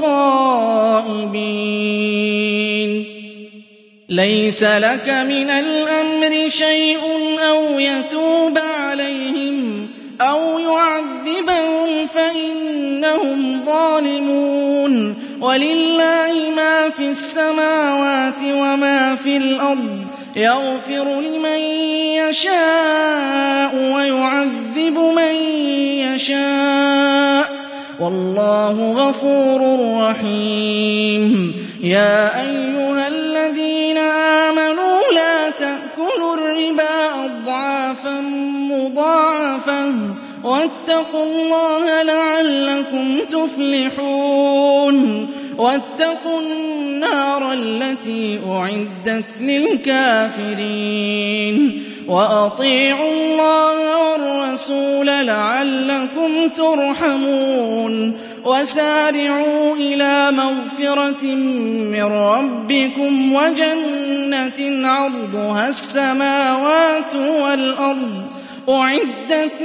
خَائِبِينَ. لَيْسَ لَكَ مِنَ الْأَمْرِ شَيْءٌ أَوْ يَتُوبَ عَلَيْهِمْ أَوْ يُعَذِّبَهُمْ فَإِنَّهُمْ ظَالِمُونَ. وَلِلَّهِ مَا فِي السَّمَاوَاتِ وَمَا فِي الْأَرْضِ ۚ يَغْفِرُ لِمَن يَشَاءُ وَيُعَذِّبُ مَن يَشَاءُ ۚ وَاللَّهُ غَفُورٌ رَّحِيمٌ. يَا أَيُّهَا الَّذِينَ آمَنُوا لَا تَأْكُلُوا الرِّبَا أَضْعَافًا مُّضَاعَفَةً وَاتَّقُوا اللَّهَ لَعَلَّكُمْ تُفْلِحُونَ. وَاتَّقُوا النَّارَ الَّتِي أُعِدَّتْ لِلْكَافِرِينَ. وَأَطِيعُوا اللَّهَ وَالرَّسُولَ لَعَلَّكُمْ تُرْحَمُونَ. وَسَارِعُوا إِلَىٰ مَغْفِرَةٍ مِّن رَّبِّكُمْ وَجَنَّةٍ عَرْضُهَا السَّمَاوَاتُ وَالْأَرْضُ أُعِدَّتْ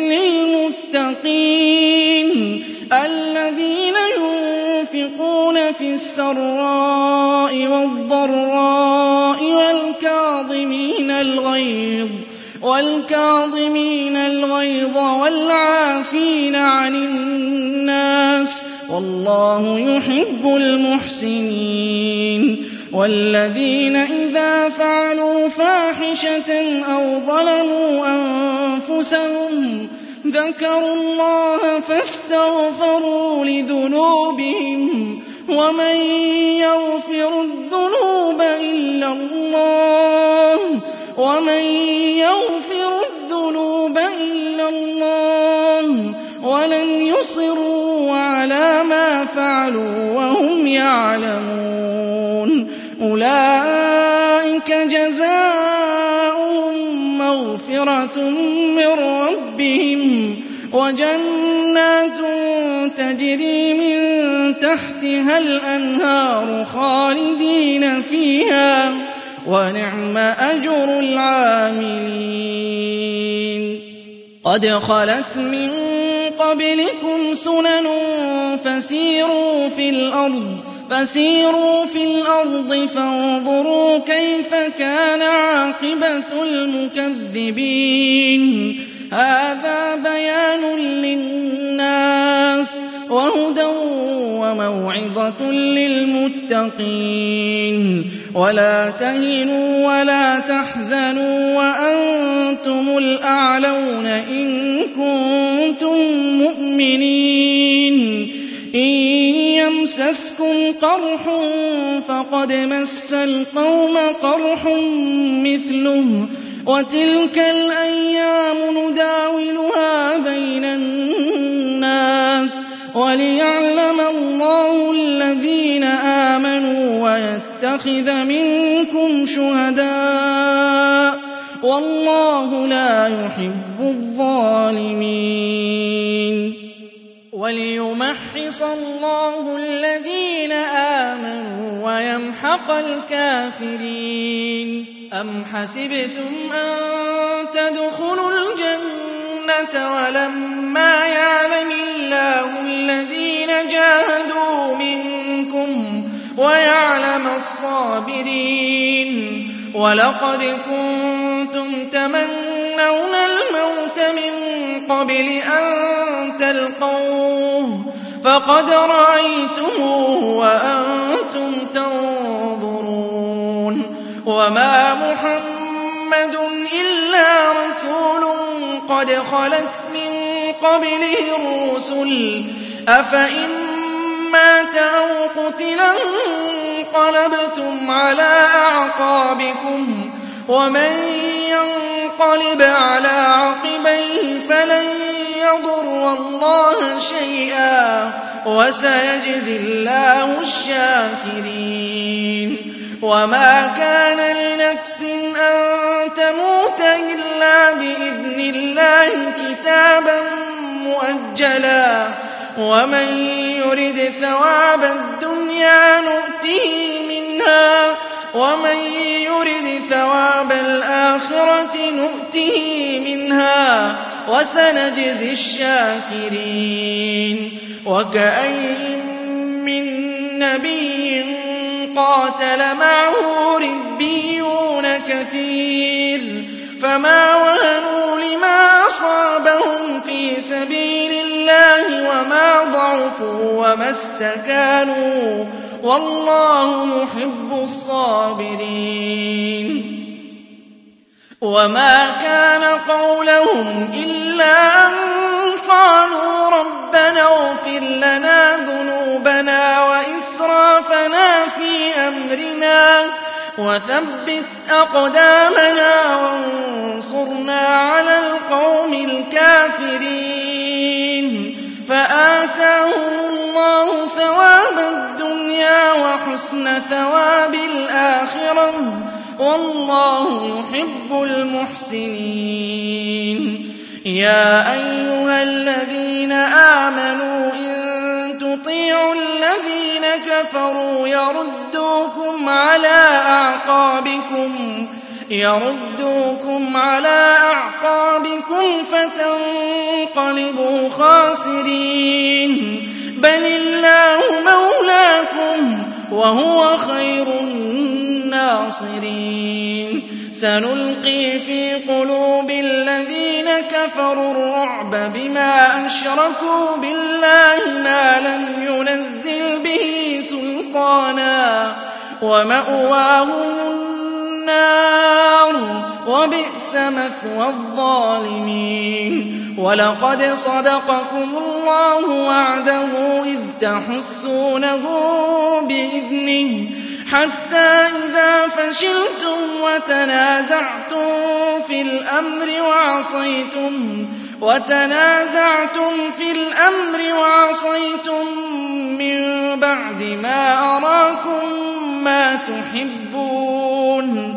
لِلْمُتَّقِينَ الَّذِينَ يُنفِقُونَ في السَّرَّاءِ وَالضَّرَّاءِ وَالْكَاظِمِينَ الْغَيْظَ وَالْكَاظِمِينَ الْغَيْظَ وَالْعَافِينَ عَنِ النَّاسِ ۗ وَاللَّهُ يُحِبُّ الْمُحْسِنِينَ. وَالَّذِينَ إِذَا فَعَلُوا فَاحِشَةً أَوْ ظَلَمُوا أَنفُسَهُمْ ذَكَرُوا اللَّهَ فَاسْتَغْفَرُوا لِذُنُوبِهِمْ وَمَن يَغْفِرُ الذُّنُوبَ إِلَّا اللَّهُ وَمَن يَغْفِرُ الذُّنُوبَ إِلَّا اللَّهُ وَلَمْ يُصِرُّوا عَلَىٰ مَا فَعَلُوا وَهُمْ يَعْلَمُونَ أُولَٰئِكَ جَزَاؤُهُم مَّغْفِرَةٌ مِّن رَّبِّهِمْ وَجَنَّاتٌ تَجْرِي مِن تَحْتِهَا الْأَنْهَارُ خَالِدِينَ فِيهَا ۚ وَنِعْمَ أَجْرُ الْعَامِلِينَ. قَدْ خَلَتْ مِن قَبْلِكُمْ سُنَنٌ فَسِيرُوا فِي الْأَرْضِ فَسِيرُوا فِي الْأَرْضِ فَانظُرُوا كَيْفَ كَانَ عَاقِبَةُ الْمُكَذِّبِينَ. هَٰذَا بَيَانٌ لِّلنَّاسِ وَهُدًى وَمَوْعِظَةٌ لِّلْمُتَّقِينَ. وَلَا تَهِنُوا وَلَا تَحْزَنُوا وَأَنتُمُ الْأَعْلَوْنَ إِن كُنتُم مُّؤْمِنِينَ. إِن يَمْسَسْكُمْ قَرْحٌ فَقَدْ مَسَّ الْقَوْمَ قَرْحٌ مِّثْلُهُ وَتِلْكَ الْأَيَّامُ نُدَاوِلُهَا بَيْنَ النَّاسِ وَلِيَعْلَمَ اللَّهُ الَّذِينَ آمَنُوا وَيَتَّخِذَ مِنكُمْ شُهَدَاءَ ۗ وَاللَّهُ لَا يُحِبُّ الظَّالِمِينَ وَلِيُمَحِّصَ اللَّهُ الَّذِينَ آمَنُوا وَيَمْحَقَ الْكَافِرِينَ أَمْ حَسِبْتُمْ أَن تَدْخُلُوا الْجَنَّةَ وَلَمَّا يَعْلَمِ اللَّهُ الَّذِينَ جَاهَدُوا مِنكُمْ وَيَعْلَمَ الصَّابِرِينَ وَلَقَدْ كُنتُمْ تَمَنَّوْنَ الْمَوْتَ مِن قَبْلِ أَن تَلْقَوْهُ فَقَدْ رَأَيْتُمُوهُ وَأَنتُمْ تَنظُرُونَ وَمَا مُحَمَّدٌ إِلَّا رَسُولٌ قَدْ خَلَتْ مِن قَبْلِهِ الرُّسُلُ أَفَإِن مَّاتَ أَوْ قُتِلَ انقَلَبْتُمْ عَلَىٰ أَعْقَابِكُمْ ۚ وَمَن يَنقَلِبْ عَلَىٰ عَقِبَيْهِ فَلَن يَضُرَّ اللَّهَ شَيْئًا ۗ وَسَيَجْزِي اللَّهُ الشَّاكِرِينَ وَمَا كَانَ لِنَفْسٍ أَن تَمُوتَ إِلَّا بِإِذْنِ اللَّهِ كِتَابًا مُّؤَجَّلًا ۗ وَمَن يُرِدْ ثَوَابَ الدُّنْيَا نُؤْتِهِ مِنْهَا وَمَن يُرِدْ ثَوَابَ الْآخِرَةِ نُؤْتِهِ مِنْهَا ۚ وَسَنَجْزِي الشَّاكِرِينَ وَكَأَيِّن مِّن نَّبِيٍّ قَاتَلَ مَعَهُ رِبِّيُّونَ كَثِيرٌ فَمَا وَهَنُوا لِمَا أَصَابَهُمْ فِي سَبِيلِ اللَّهِ وَمَا ضَعُفُوا وَمَا اسْتَكَانُوا ۗ وَاللَّهُ يُحِبُّ الصَّابِرِينَ وَمَا كَانَ قَوْلَهُمْ إِلَّا أَن قَالُوا رَبَّنَا اغْفِرْ لَنَا ذُنُوبَنَا وَإِسْرَافَنَا فِي أَمْرِنَا وَثَبِّتْ أَقْدَامَنَا وَانصُرْنَا عَلَى الْقَوْمِ الْكَافِرِينَ فَآتَاهُمُ اللَّهُ ثَوَابَ الدُّنْيَا وَحُسْنَ ثَوَابِ الْآخِرَةِ ۗ وَاللَّهُ يُحِبُّ الْمُحْسِنِينَ يَا أَيُّهَا الَّذِينَ آمَنُوا إِن تُطِيعُوا الَّذِينَ كَفَرُوا يَرُدُّوكُمْ عَلَىٰ أَعْقَابِكُمْ يَرُدُّوكُمْ عَلَىٰ أَعْقَابِكُمْ فَتَنقَلِبُوا خَاسِرِينَ بَلِ اللَّهُ مَوْلَاكُمْ وَهُوَ خَيْرُ النَّاصِرِينَ سَنُلْقِي فِي قُلُوبِ الَّذِينَ كَفَرُوا الرُّعْبَ بِمَا أَشْرَكُوا بِاللَّهِ مَا لَمْ يُنَزِّلْ بِهِ سُلْطَانًا وَمَأْوَاهُمُ النَّارُ ۖ وَبِئْسَ مَثْوَى الظَّالِمِينَ وَلَقَدْ صَدَقَكُمُ اللَّهُ وَعْدَهُ إِذْ تَحُسُّونَهُم بِإِذْنِهِ حَتَّىٰ إِذَا فَشِلْتُمْ وَتَنَازَعْتُمْ فِي الْأَمْرِ وَعَصَيْتُم وَتَنَازَعْتُمْ فِي الْأَمْرِ وَعَصَيْتُم مِّن بَعْدِ مَا أَرَاكُم مَّا تُحِبُّونَ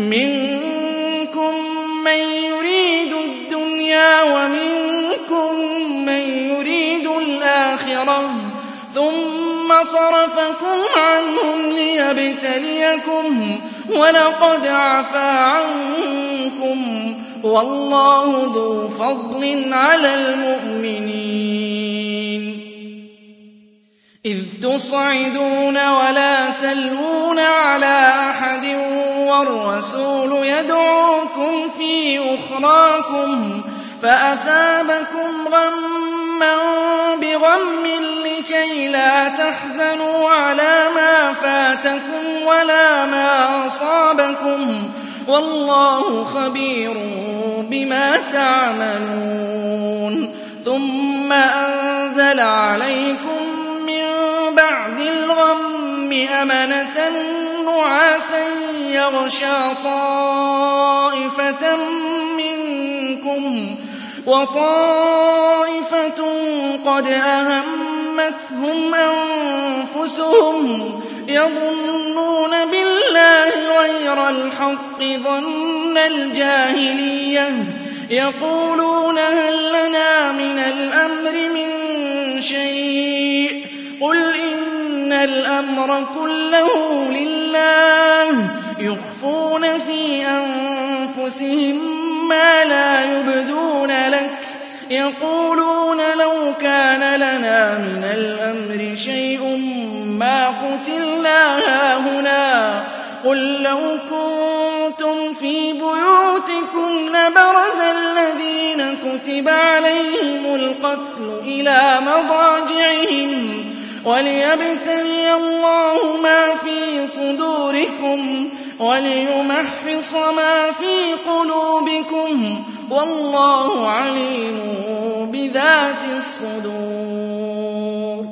مِنكُم مَّن يُرِيدُ الدُّنْيَا وَمِنكُم مَّن يُرِيدُ الْآخِرَةَ ثُمَّ صَرَفَكُمْ عَنْهُمْ لِيَبْتَلِيَكُمْ ۖ وَلَقَدْ عَفَا عَنكُمْ ۗ وَاللَّهُ ذُو فَضْلٍ عَلَى الْمُؤْمِنِينَ إِذْ تُصْعِدُونَ وَلَا تَلْوُونَ عَلَىٰ أَحَدٍ وَالرَّسُولُ يَدْعُوكُمْ فِي أُخْرَاكُمْ فَأَثَابَكُمْ غَمًّا بِغَمٍّ لِّكَيْ لَا تَحْزَنُوا عَلَىٰ مَا فَاتَكُمْ وَلَا مَا أَصَابَكُمْ ۗ وَاللَّهُ خَبِيرٌ بِمَا تَعْمَلُونَ ثُمَّ أَنزَلَ عَلَيْكُم مِّن بَعْدِ أمنة نعاسا يغشى طائفة منكم وطائفة قد أهمتهم أنفسهم يظنون بالله غير الحق ظن الجاهلية يقولون هل لنا من الأمر من شيء قل إن الأمر كله لله يخفون في أنفسهم ما لا يبدون لك يقولون لو كان لنا من الأمر شيء ما قتلنا هاهنا قل لو كنتم في بيوتكم لبرز الذين كتب عليهم القتل إلى مضاجعهم وليبتلي الله ما في صدوركم وليمحص ما في قلوبكم والله عليم بذات الصدور.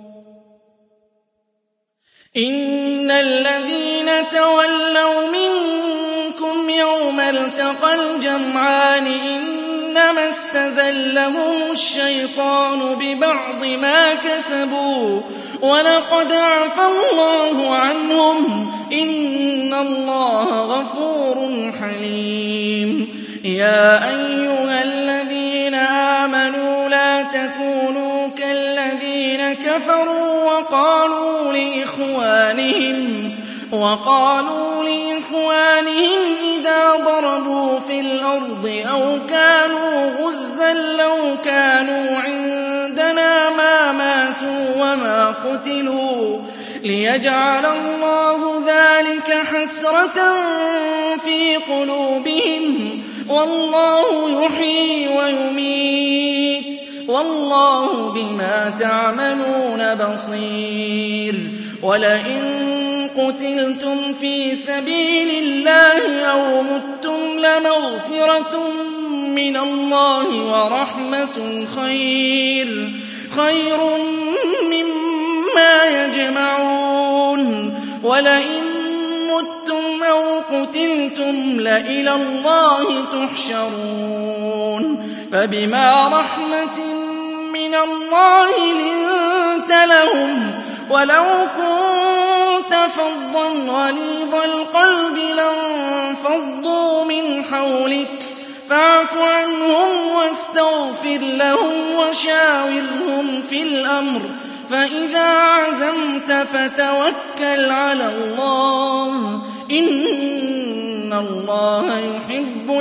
إن الذين تولوا منكم يوم التقى الجمعان إنما استزلهم الشيطان ببعض ما كسبوا ولقد عفى الله عنهم إن الله غفور حليم. يا أيها الذين آمنوا لا تكونوا كالذين كفروا وقالوا لإخوانهم وقالوا لإخوانهم إذا ضربوا في الأرض أو كانوا غزا لو كانوا عندنا ما ماتوا وما قتلوا ليجعل الله ذلك حسرة في قلوبهم والله يحيي ويميت والله بما تعملون بصير. ولئن قتلتم في سبيل الله أو متم لمغفرة من الله ورحمة خير خير مما يجمعون. ولئن متم أو قتلتم لإلى الله تحشرون. فبما رحمة من الله لنت لهم ولو كنت فظا غليظ القلب لانفضوا من حولك فاعف عنهم واستغفر لهم وشاورهم في الأمر فإذا عزمت فتوكل على الله إن الله يحب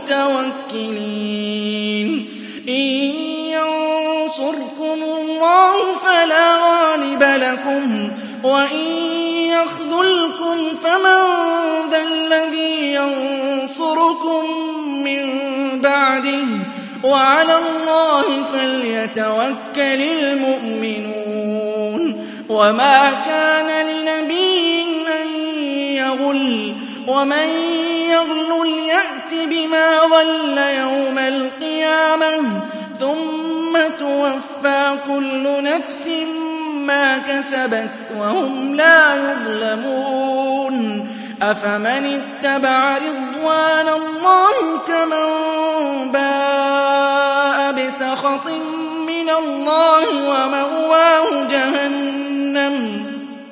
المتوكلين. إن ينصركم الله فلا غالب لكم وإن يخذلكم فمن ذا الذي ينصركم من بعده وعلى الله فليتوكل المؤمنون. وما كان لنبي أن يغل ومن يغل يأت بما غل يوم القيامة ثم توفى كل نفس ما كسبت وهم لا يظلمون. أفمن اتبع رضوان الله كمن باء بسخط من الله ومأواه جهنم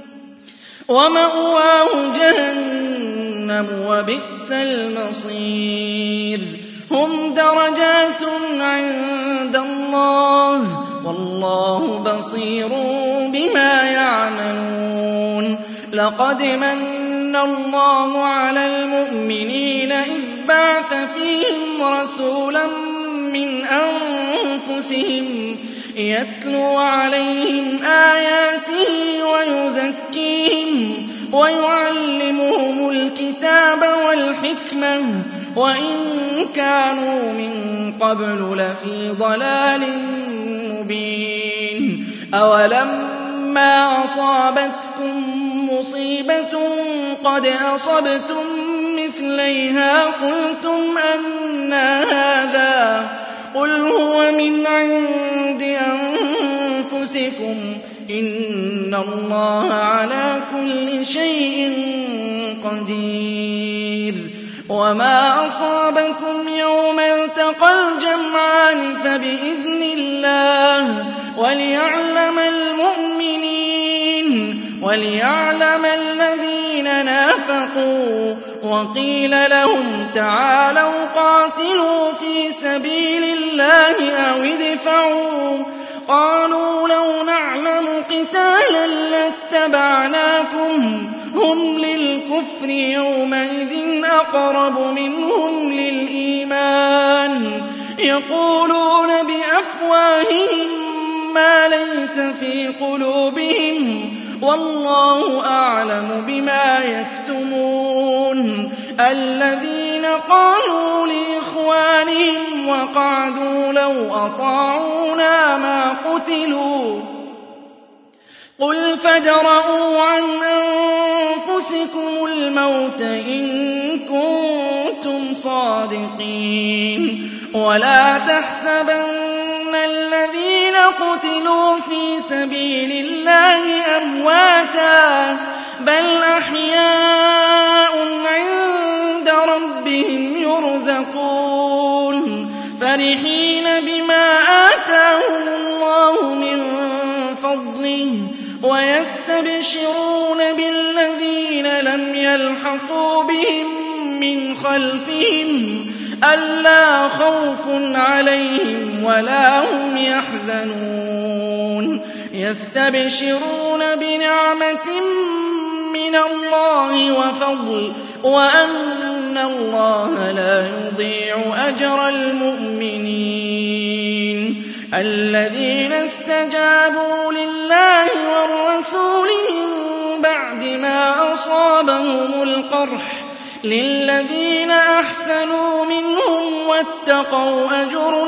ومأواه جهنم وبئس المصير. هم درجات عند الله والله بصير بما يعملون. لقد من الله على المؤمنين إذ بعث فيهم رسولا من أنفسهم يتلو عليهم آياته ويزكيهم ويعلمهم الكتاب والحكمة وإن كانوا من قبل لفي ضلال مبين. أولما أصابتكم مصيبة قد أصبتم مثليها قلتم أنى هذا قل هو من عند أنفسكم إِنَّ اللَّهَ عَلَىٰ كُلِّ شَيْءٍ قَدِيرٌ وَمَا أَصَابَكُمْ يَوْمَ الْتَقَى الْجَمْعَانِ فَبِإِذْنِ اللَّهِ وَلِيَعْلَمَ الْمُؤْمِنِينَ وَلِيَعْلَمَ الَّذِينَ نَافَقُوا وَقِيلَ لَهُمْ تَعَالَوْا قَاتِلُوا فِي سَبِيلِ اللَّهِ أَوِ ادْفَعُوا قَالُوا لَوْ نَعْلَمُ قِتَالًا لَّاتَّبَعْنَاكُمْ هُمْ لِلْكُفْرِ يَوْمَئِذٍ أَقْرَبُ مِنْهُمْ لِلْإِيمَانِ يَقُولُونَ بِأَفْوَاهِهِم مَّا لَيْسَ فِي قُلُوبِهِمْ وَاللَّهُ أَعْلَمُ بِمَا يَكْتُمُونَ الَّذِينَ قَالُوا لِإِخْوَانِهِمْ وَقَعَدُوا لَوْ أَطَاعُونَا مَا قُتِلُوا قُلْ فَادْرَءُوا عَنْ أَنفُسِكُمُ الْمَوْتَ إِن كُنتُمْ صَادِقِينَ وَلَا تَحْسَبَنَّ الَّذِينَ قُتِلُوا فِي سَبِيلِ اللَّهِ أَمْوَاتًا بَلْ أَحْيَاءٌ عِندَ رَبِّهِمْ يُرْزَقُونَ فَرِحِينَ بِمَا آتَاهُمُ اللَّهُ مِن فَضْلِهِ وَيَسْتَبْشِرُونَ بِالَّذِينَ لَمْ يَلْحَقُوا بِهِم مِّنْ خَلْفِهِمْ أَلَّا خَوْفٌ عَلَيْهِمْ وَلَا هُمْ يَحْزَنُونَ يَسْتَبْشِرُونَ بِنِعْمَةٍ مِّنَ اللَّهِ وَفَضْلٍ وَأَنَّ اللَّهَ لَا يُضِيعُ أَجْرَ الْمُؤْمِنِينَ الَّذِينَ اسْتَجَابُوا لِلَّهِ وَالرَّسُولِ مِن بَعْدِ مَا أَصَابَهُمُ الْقَرْحُ لِلَّذِينَ أَحْسَنُوا مِنْهُمْ وَاتَّقَوْا أَجْرٌ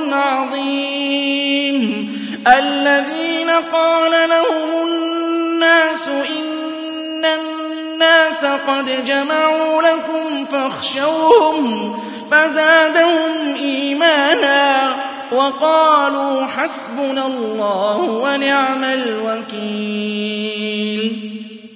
عَظِيمٌ الَّذِينَ قَالَ لَهُمُ النَّاسُ إِنَّ النَّاسَ قَدْ جَمَعُوا لَكُمْ فَاخْشَوْهُمْ فَزَادَهُمْ إِيمَانًا وَقَالُوا حَسْبُنَا اللَّهُ وَنِعْمَ الْوَكِيلُ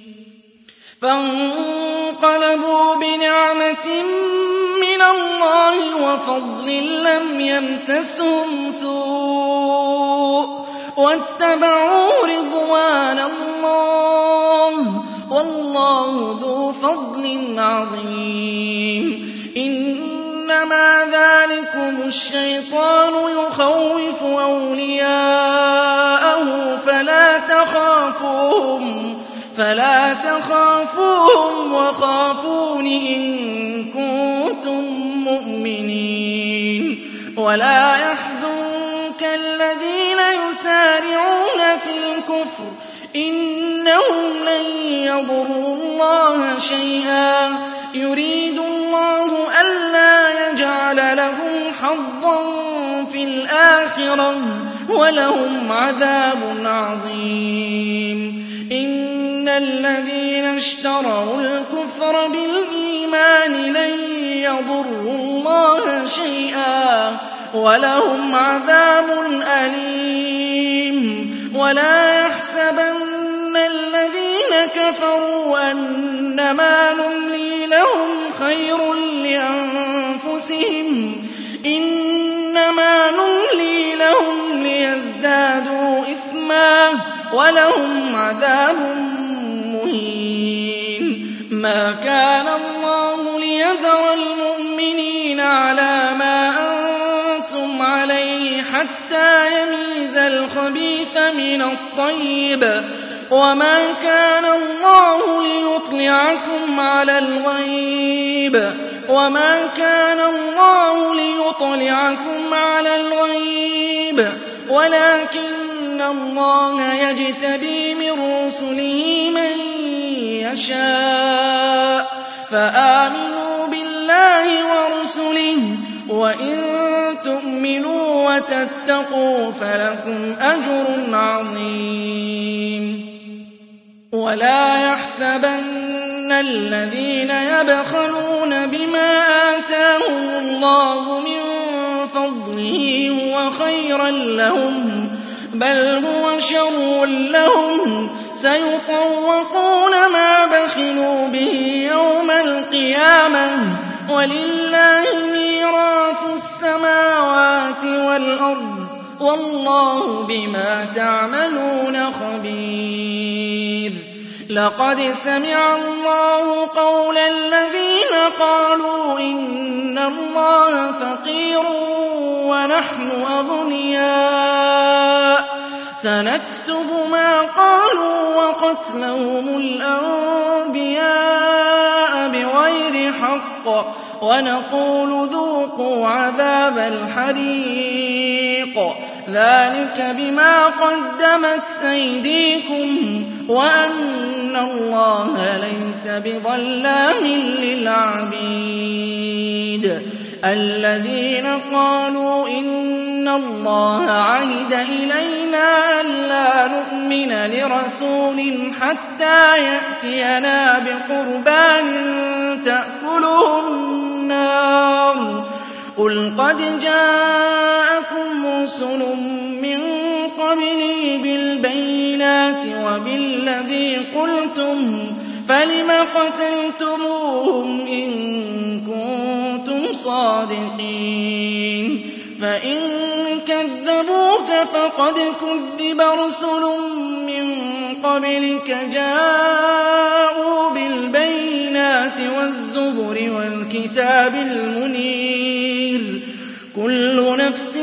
فَانقَلَبُوا بِنِعْمَةٍ مِّنَ اللَّهِ وَفَضْلٍ لَّمْ يَمْسَسْهُمْ سُوءٌ وَاتَّبَعُوا رِضْوَانَ اللَّهِ وَاللَّهُ ذُو فَضْلٍ عَظِيمٍ إِنَّمَا ذَٰلِكُمُ الشَّيْطَانُ يُخَوِّفُ أَوْلِيَاءَهُ فَلَا تَخَافُوهُمْ فَلَا تَخَافُوهُمْ وَخَافُونِ إِن كُنتُم مُّؤْمِنِينَ وَلَا يَحْزُنكَ الَّذِينَ يُسَارِعُونَ فِي الْكُفْرِ إِنَّهُمْ لَن يَضُرُّوا اللَّهَ شَيْئًا يُرِيدُ اللَّهُ أَلَّا يَجْعَلَ لَهُمْ حَظًّا فِي الْآخِرَةِ وَلَهُمْ عَذَابٌ عَظِيمٌ إِنَّ الَّذِينَ اشْتَرَوُا الْكُفْرَ بِالْإِيمَانِ لَن يَضُرُّوا اللَّهَ شَيْئًا وَلَهُمْ عَذَابٌ أَلِيمٌ وَلَا يَحْسَبَنَّ الَّذِينَ كَفَرُوا أَنَّمَا نُمْلِي لَهُمْ خَيْرٌ لِّأَنفُسِهِمْ إِنَّمَا نُمْلِي لَهُمْ لِيَزْدَادُوا إِثْمًا وَلَهُمْ عَذَابٌ مُّهِينٌ مَا كَانَ اللَّهُ لِيَذَرَ الْمُؤْمِنِينَ عَلَىٰ مَا أَنتُمْ عَلَيْهِ حَتَّىٰ يَمِيزَ الْخَبِيثَ مِنَ الطَّيِّبِ وَمَا كَانَ اللَّهُ لِيُطْلِعَكُمْ عَلَى الْغَيْبِ وَمَا كَانَ اللَّهُ لِيُطْلِعَكُمْ عَلَى الْغَيْبِ وَلَٰكِنَّ اللَّهَ يَجْتَبِي مِن رُّسُلِهِ مَن يَشَاءُ فَآمِنُوا بِاللَّهِ وَرُسُلِهِ وَإِن تُؤْمِنُوا وَتَتَّقُوا فَلَكُمْ أَجْرٌ عَظِيمٌ وَلَا يَحْسَبَنَّ الَّذِينَ يَبْخَلُونَ بِمَا آتَاهُمُ اللَّهُ مِن فَضْلِهِ هُوَ خَيْرًا لَّهُم بَلْ هُوَ شَرٌّ لَّهُمْ سَيُطَوَّقُونَ مَا بَخِلُوا بِهِ يَوْمَ الْقِيَامَةِ ۗ وَلِلَّهِ مِيرَاثُ السَّمَاوَاتِ وَالْأَرْضِ ۗ وَاللَّهُ بِمَا تَعْمَلُونَ خَبِيرٌ. لَقَدْ سَمِعَ اللَّهُ قَوْلَ الَّذِينَ قَالُوا إِنَّ اللَّهَ فَقِيرٌ وَنَحْنُ أَغْنِيَاءُ ۘ سَنَكْتُبُ مَا قَالُوا وَقَتْلَهُمُ الْأَنبِيَاءَ بِغَيْرِ حَقٍّ وَنَقُولُ ذُوقُوا عَذَابَ الْحَرِيقِ ذَٰلِكَ بِمَا قَدَّمَتْ أَيْدِيكُمْ وَأَنَّ اللَّهَ لَيْسَ بِظَلَّامٍ لِّلْعَبِيدِ. الَّذِينَ قَالُوا إِنَّ اللَّهَ عَهِدَ إِلَيْنَا أَلَّا نُؤْمِنَ لِرَسُولٍ حَتَّىٰ يَأْتِيَنَا بِقُرْبَانٍ تَأْكُلُهُ النَّارُ قُلْ قَدْ جَاءَكُمْ رُسُلٌ مِّن قَبْلِي بِالْبَيِّنَاتِ وَبِالَّذِي قُلْتُمْ فَلِمَ قَتَلْتُمُوهُمْ إِن كُنتُمْ صَادِقِينَ فَإِن كَذَّبُوكَ فَقَدْ كُذِّبَ رُسُلٌ مِّن قَبْلِكَ جَاءُوا بِالْبَيِّنَاتِ وَالزُّبُرِ وَالْكِتَابِ الْمُنِيرِ كُلُّ نَفْسٍ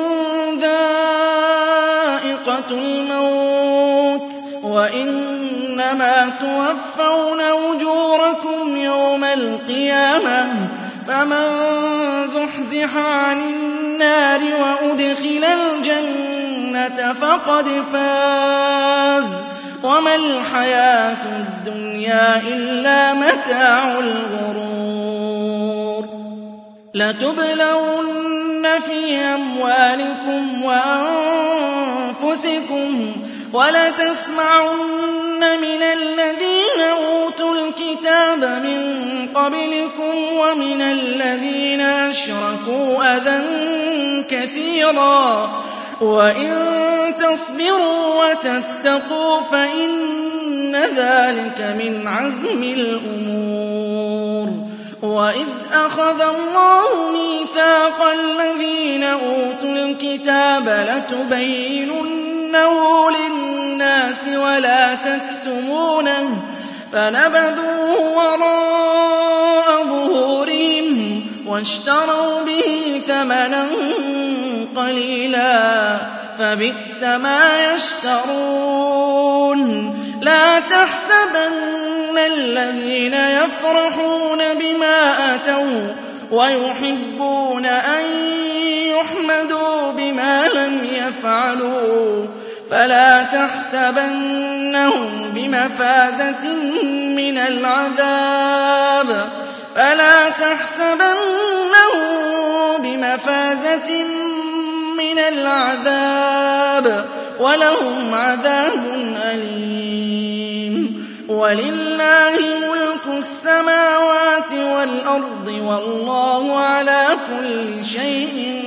ذَائِقَةُ الْمَوْتِ وَإِنَّمَا تُوَفَّوْنَ أُجُورَكُمْ يَوْمَ الْقِيَامَةِ ۖ فَمَن زُحْزِحَ عَنِ النَّارِ وَأُدْخِلَ الْجَنَّةَ فَقَدْ فَازَ ۗ وَمَا الْحَيَاةُ الدُّنْيَا إِلَّا مَتَاعُ الْغُرُورِ. لَتُبْلَوُنَّ فِي أَمْوَالِكُمْ وَأَنفُسِكُمْ وَلَتَسْمَعُنَّ مِنَ الَّذِينَ أُوتُوا الْكِتَابَ مِن قَبْلِكُمْ وَمِنَ الَّذِينَ أَشْرَكُوا أَذًى كَثِيرًا ۚ وَإِن تَصْبِرُوا وَتَتَّقُوا فَإِنَّ ذَٰلِكَ مِنْ عَزْمِ الْأُمُورِ. وَإِذْ أَخَذَ اللَّهُ مِيثَاقَ الَّذِينَ أُوتُوا الْكِتَابَ لَتُبَيِّنُنَّهُ لِلنَّاسِ وَلَا تَكْتُمُونَهُ فَنَبَذُوهُ وَرَاءَ ظُهُورِهِمْ وَاشْتَرَوْا بِهِ ثَمَنًا قَلِيلًا فَبِئْسَ مَا يَشْتَرُونَ. لَا تَحْسَبَنَّ الَّذِينَ يَفْرَحُونَ بِمَا أَتَوا وَيُحِبُّونَ أَن يُحْمَدُوا بِمَا لَمْ يَفْعَلُوا فَلَا تَحْسَبَنَّهُم بِمَفَازَةٍ مِّنَ الْعَذَابِ فَلَا تَحْسَبَنَّهُم بِمَفَازَةٍ مِّنَ الْعَذَابِ وَلَهُمْ عَذَابٌ أَلِيمٌ. وَلِلَّهِ مُلْكُ السَّمَاوَاتِ وَالْأَرْضِ وَاللَّهُ عَلَىٰ كُلِّ شَيْءٍ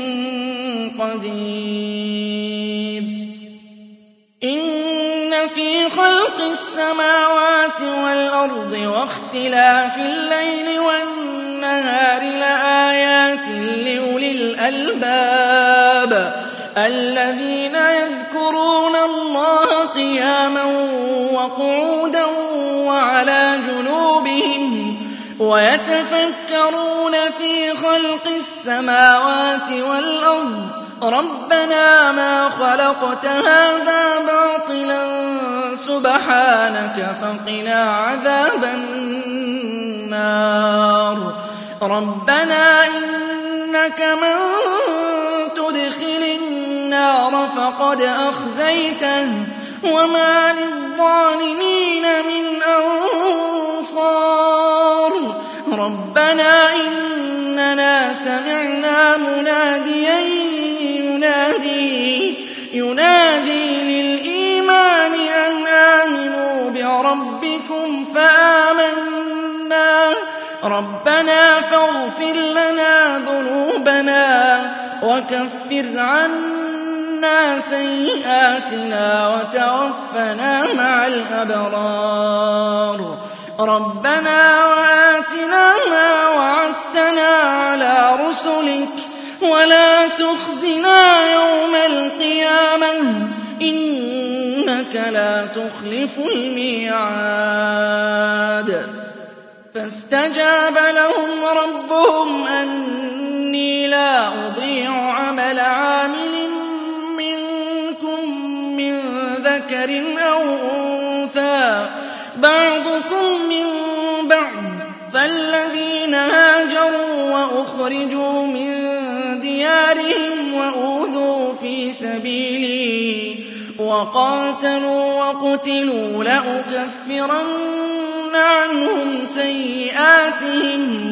قَدِيرٌ. إِنَّ فِي خَلْقِ السَّمَاوَاتِ وَالْأَرْضِ وَاخْتِلَافِ اللَّيْلِ وَالنَّهَارِ لَآيَاتٍ لِّأُولِي الْأَلْبَابِ الَّذِينَ يَذْكُرُونَ اللَّهَ قِيَامًا وَقُعُودًا وَعَلَىٰ جُنُوبِهِمْ وَيَتَفَكَّرُونَ فِي خَلْقِ السَّمَاوَاتِ وَالْأَرْضِ رَبَّنَا مَا خَلَقْتَ هَٰذَا بَاطِلًا سُبْحَانَكَ فَقِنَا عَذَابَ النَّارِ. رَبَّنَا إِنَّكَ مَن تُدْخِلِ النَّارَ فَقَدْ أَخْزَيْتَهُ وَمَا لِلظَّالِمِينَ مِنْ أَنصَارٍ. رَبَّنَا إِنَّنَا سَمِعْنَا مُنَادِيًا يُنَادِي يُنَادِي لِلْإِيمَانِ أَنْ آمِنُوا بِرَبِّكُمْ فَآمَنَّا رَبَّنَا فَاغْفِرْ لَنَا ذُنُوبَنَا وَكَفِّرْ عَنَّا عَنَّا سَيِّئَاتِنَا وَتَوَفَّنَا مَعَ الْأَبْرَارِ رَبَّنَا وَآتِنَا مَا وَعَدتَّنَا عَلَىٰ رُسُلِكَ وَلَا تُخْزِنَا يَوْمَ الْقِيَامَةِ إِنَّكَ لَا تُخْلِفُ الْمِيعَادَ فَاسْتَجَابَ لَهُمْ رَبُّهُمْ أَنِّي لَا أُضِيعُ عَمَلَ عَامِلٍ مِّنكُم مِّن ذَكَرٍ أَوْ أُنثَىٰ بَعْضُكُم مِّن بَعْضٍ فَالَّذِينَ هَاجَرُوا وَأُخْرِجُوا مِن دِيَارِهِمْ وَأُوذُوا فِي سَبِيلِي وَقَاتَلُوا وَقُتِلُوا لَأُكَفِّرَنَّ عَنْهُمْ سَيِّئَاتِهِمْ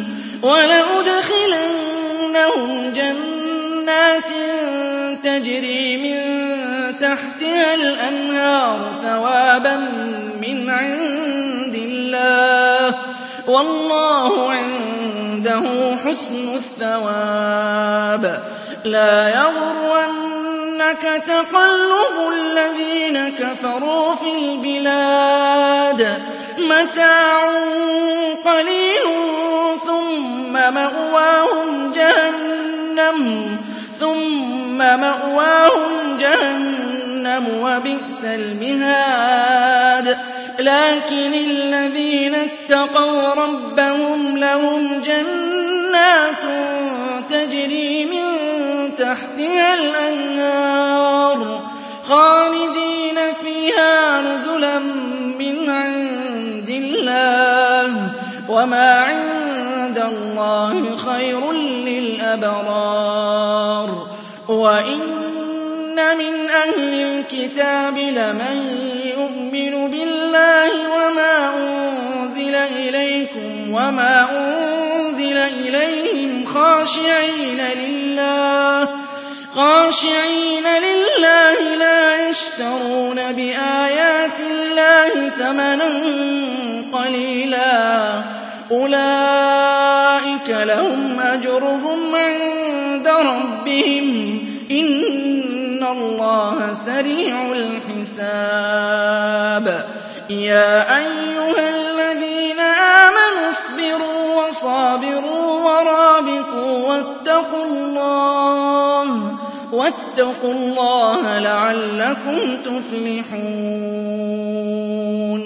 وَلَأُدْخِلَنَّهُمْ جَنَّاتٍ تَجْرِي مِن تَحْتِهَا الْأَنْهَارُ ثَوَابًا مِّنْ عِندِ اللَّهِ ۗ وَاللَّهُ عِندَهُ حُسْنُ الثَّوَابِ لَا يَغُرَّنَّكَ تَقَلُّبُ الَّذِينَ كَفَرُوا فِي الْبِلَادِ مَتَاعٌ قَلِيلٌ ثُمَّ مَأْوَاهُمْ جَهَنَّمُ ثُمَّ مَأْوَاهُمْ جَهَنَّمُ وَبِئْسَ الْمِهَادُ لَٰكِنِ الَّذِينَ اتَّقَوْا رَبَّهُمْ لَهُمْ جَنَّاتٌ تَجْرِي مِن تَحْتِهَا الْأَنْهَارُ خَالِدِينَ فِيهَا نُزُلًا مِّنْ عِندِ اللَّهِ ۗ وَمَا عِندَ اللَّهِ خَيْرٌ لِّلْأَبْرَارِ وَإِنَّ مِنْ أَهْلِ الْكِتَابِ لَمَن يُؤْمِنُ بِاللَّهِ وَمَا أُنزِلَ إِلَيْكُمْ وَمَا أُنزِلَ إِلَيْهِمْ خَاشِعِينَ لِلَّهِ خاشعين لله لا يشترون بآيات الله ثمنا قليلا أولئك لهم أجرهم عند ربهم إن الله سريع الحساب يا أيها الذين آمنوا اصبروا وصابروا ورابطوا واتقوا الله واتقوا الله لعلكم تفلحون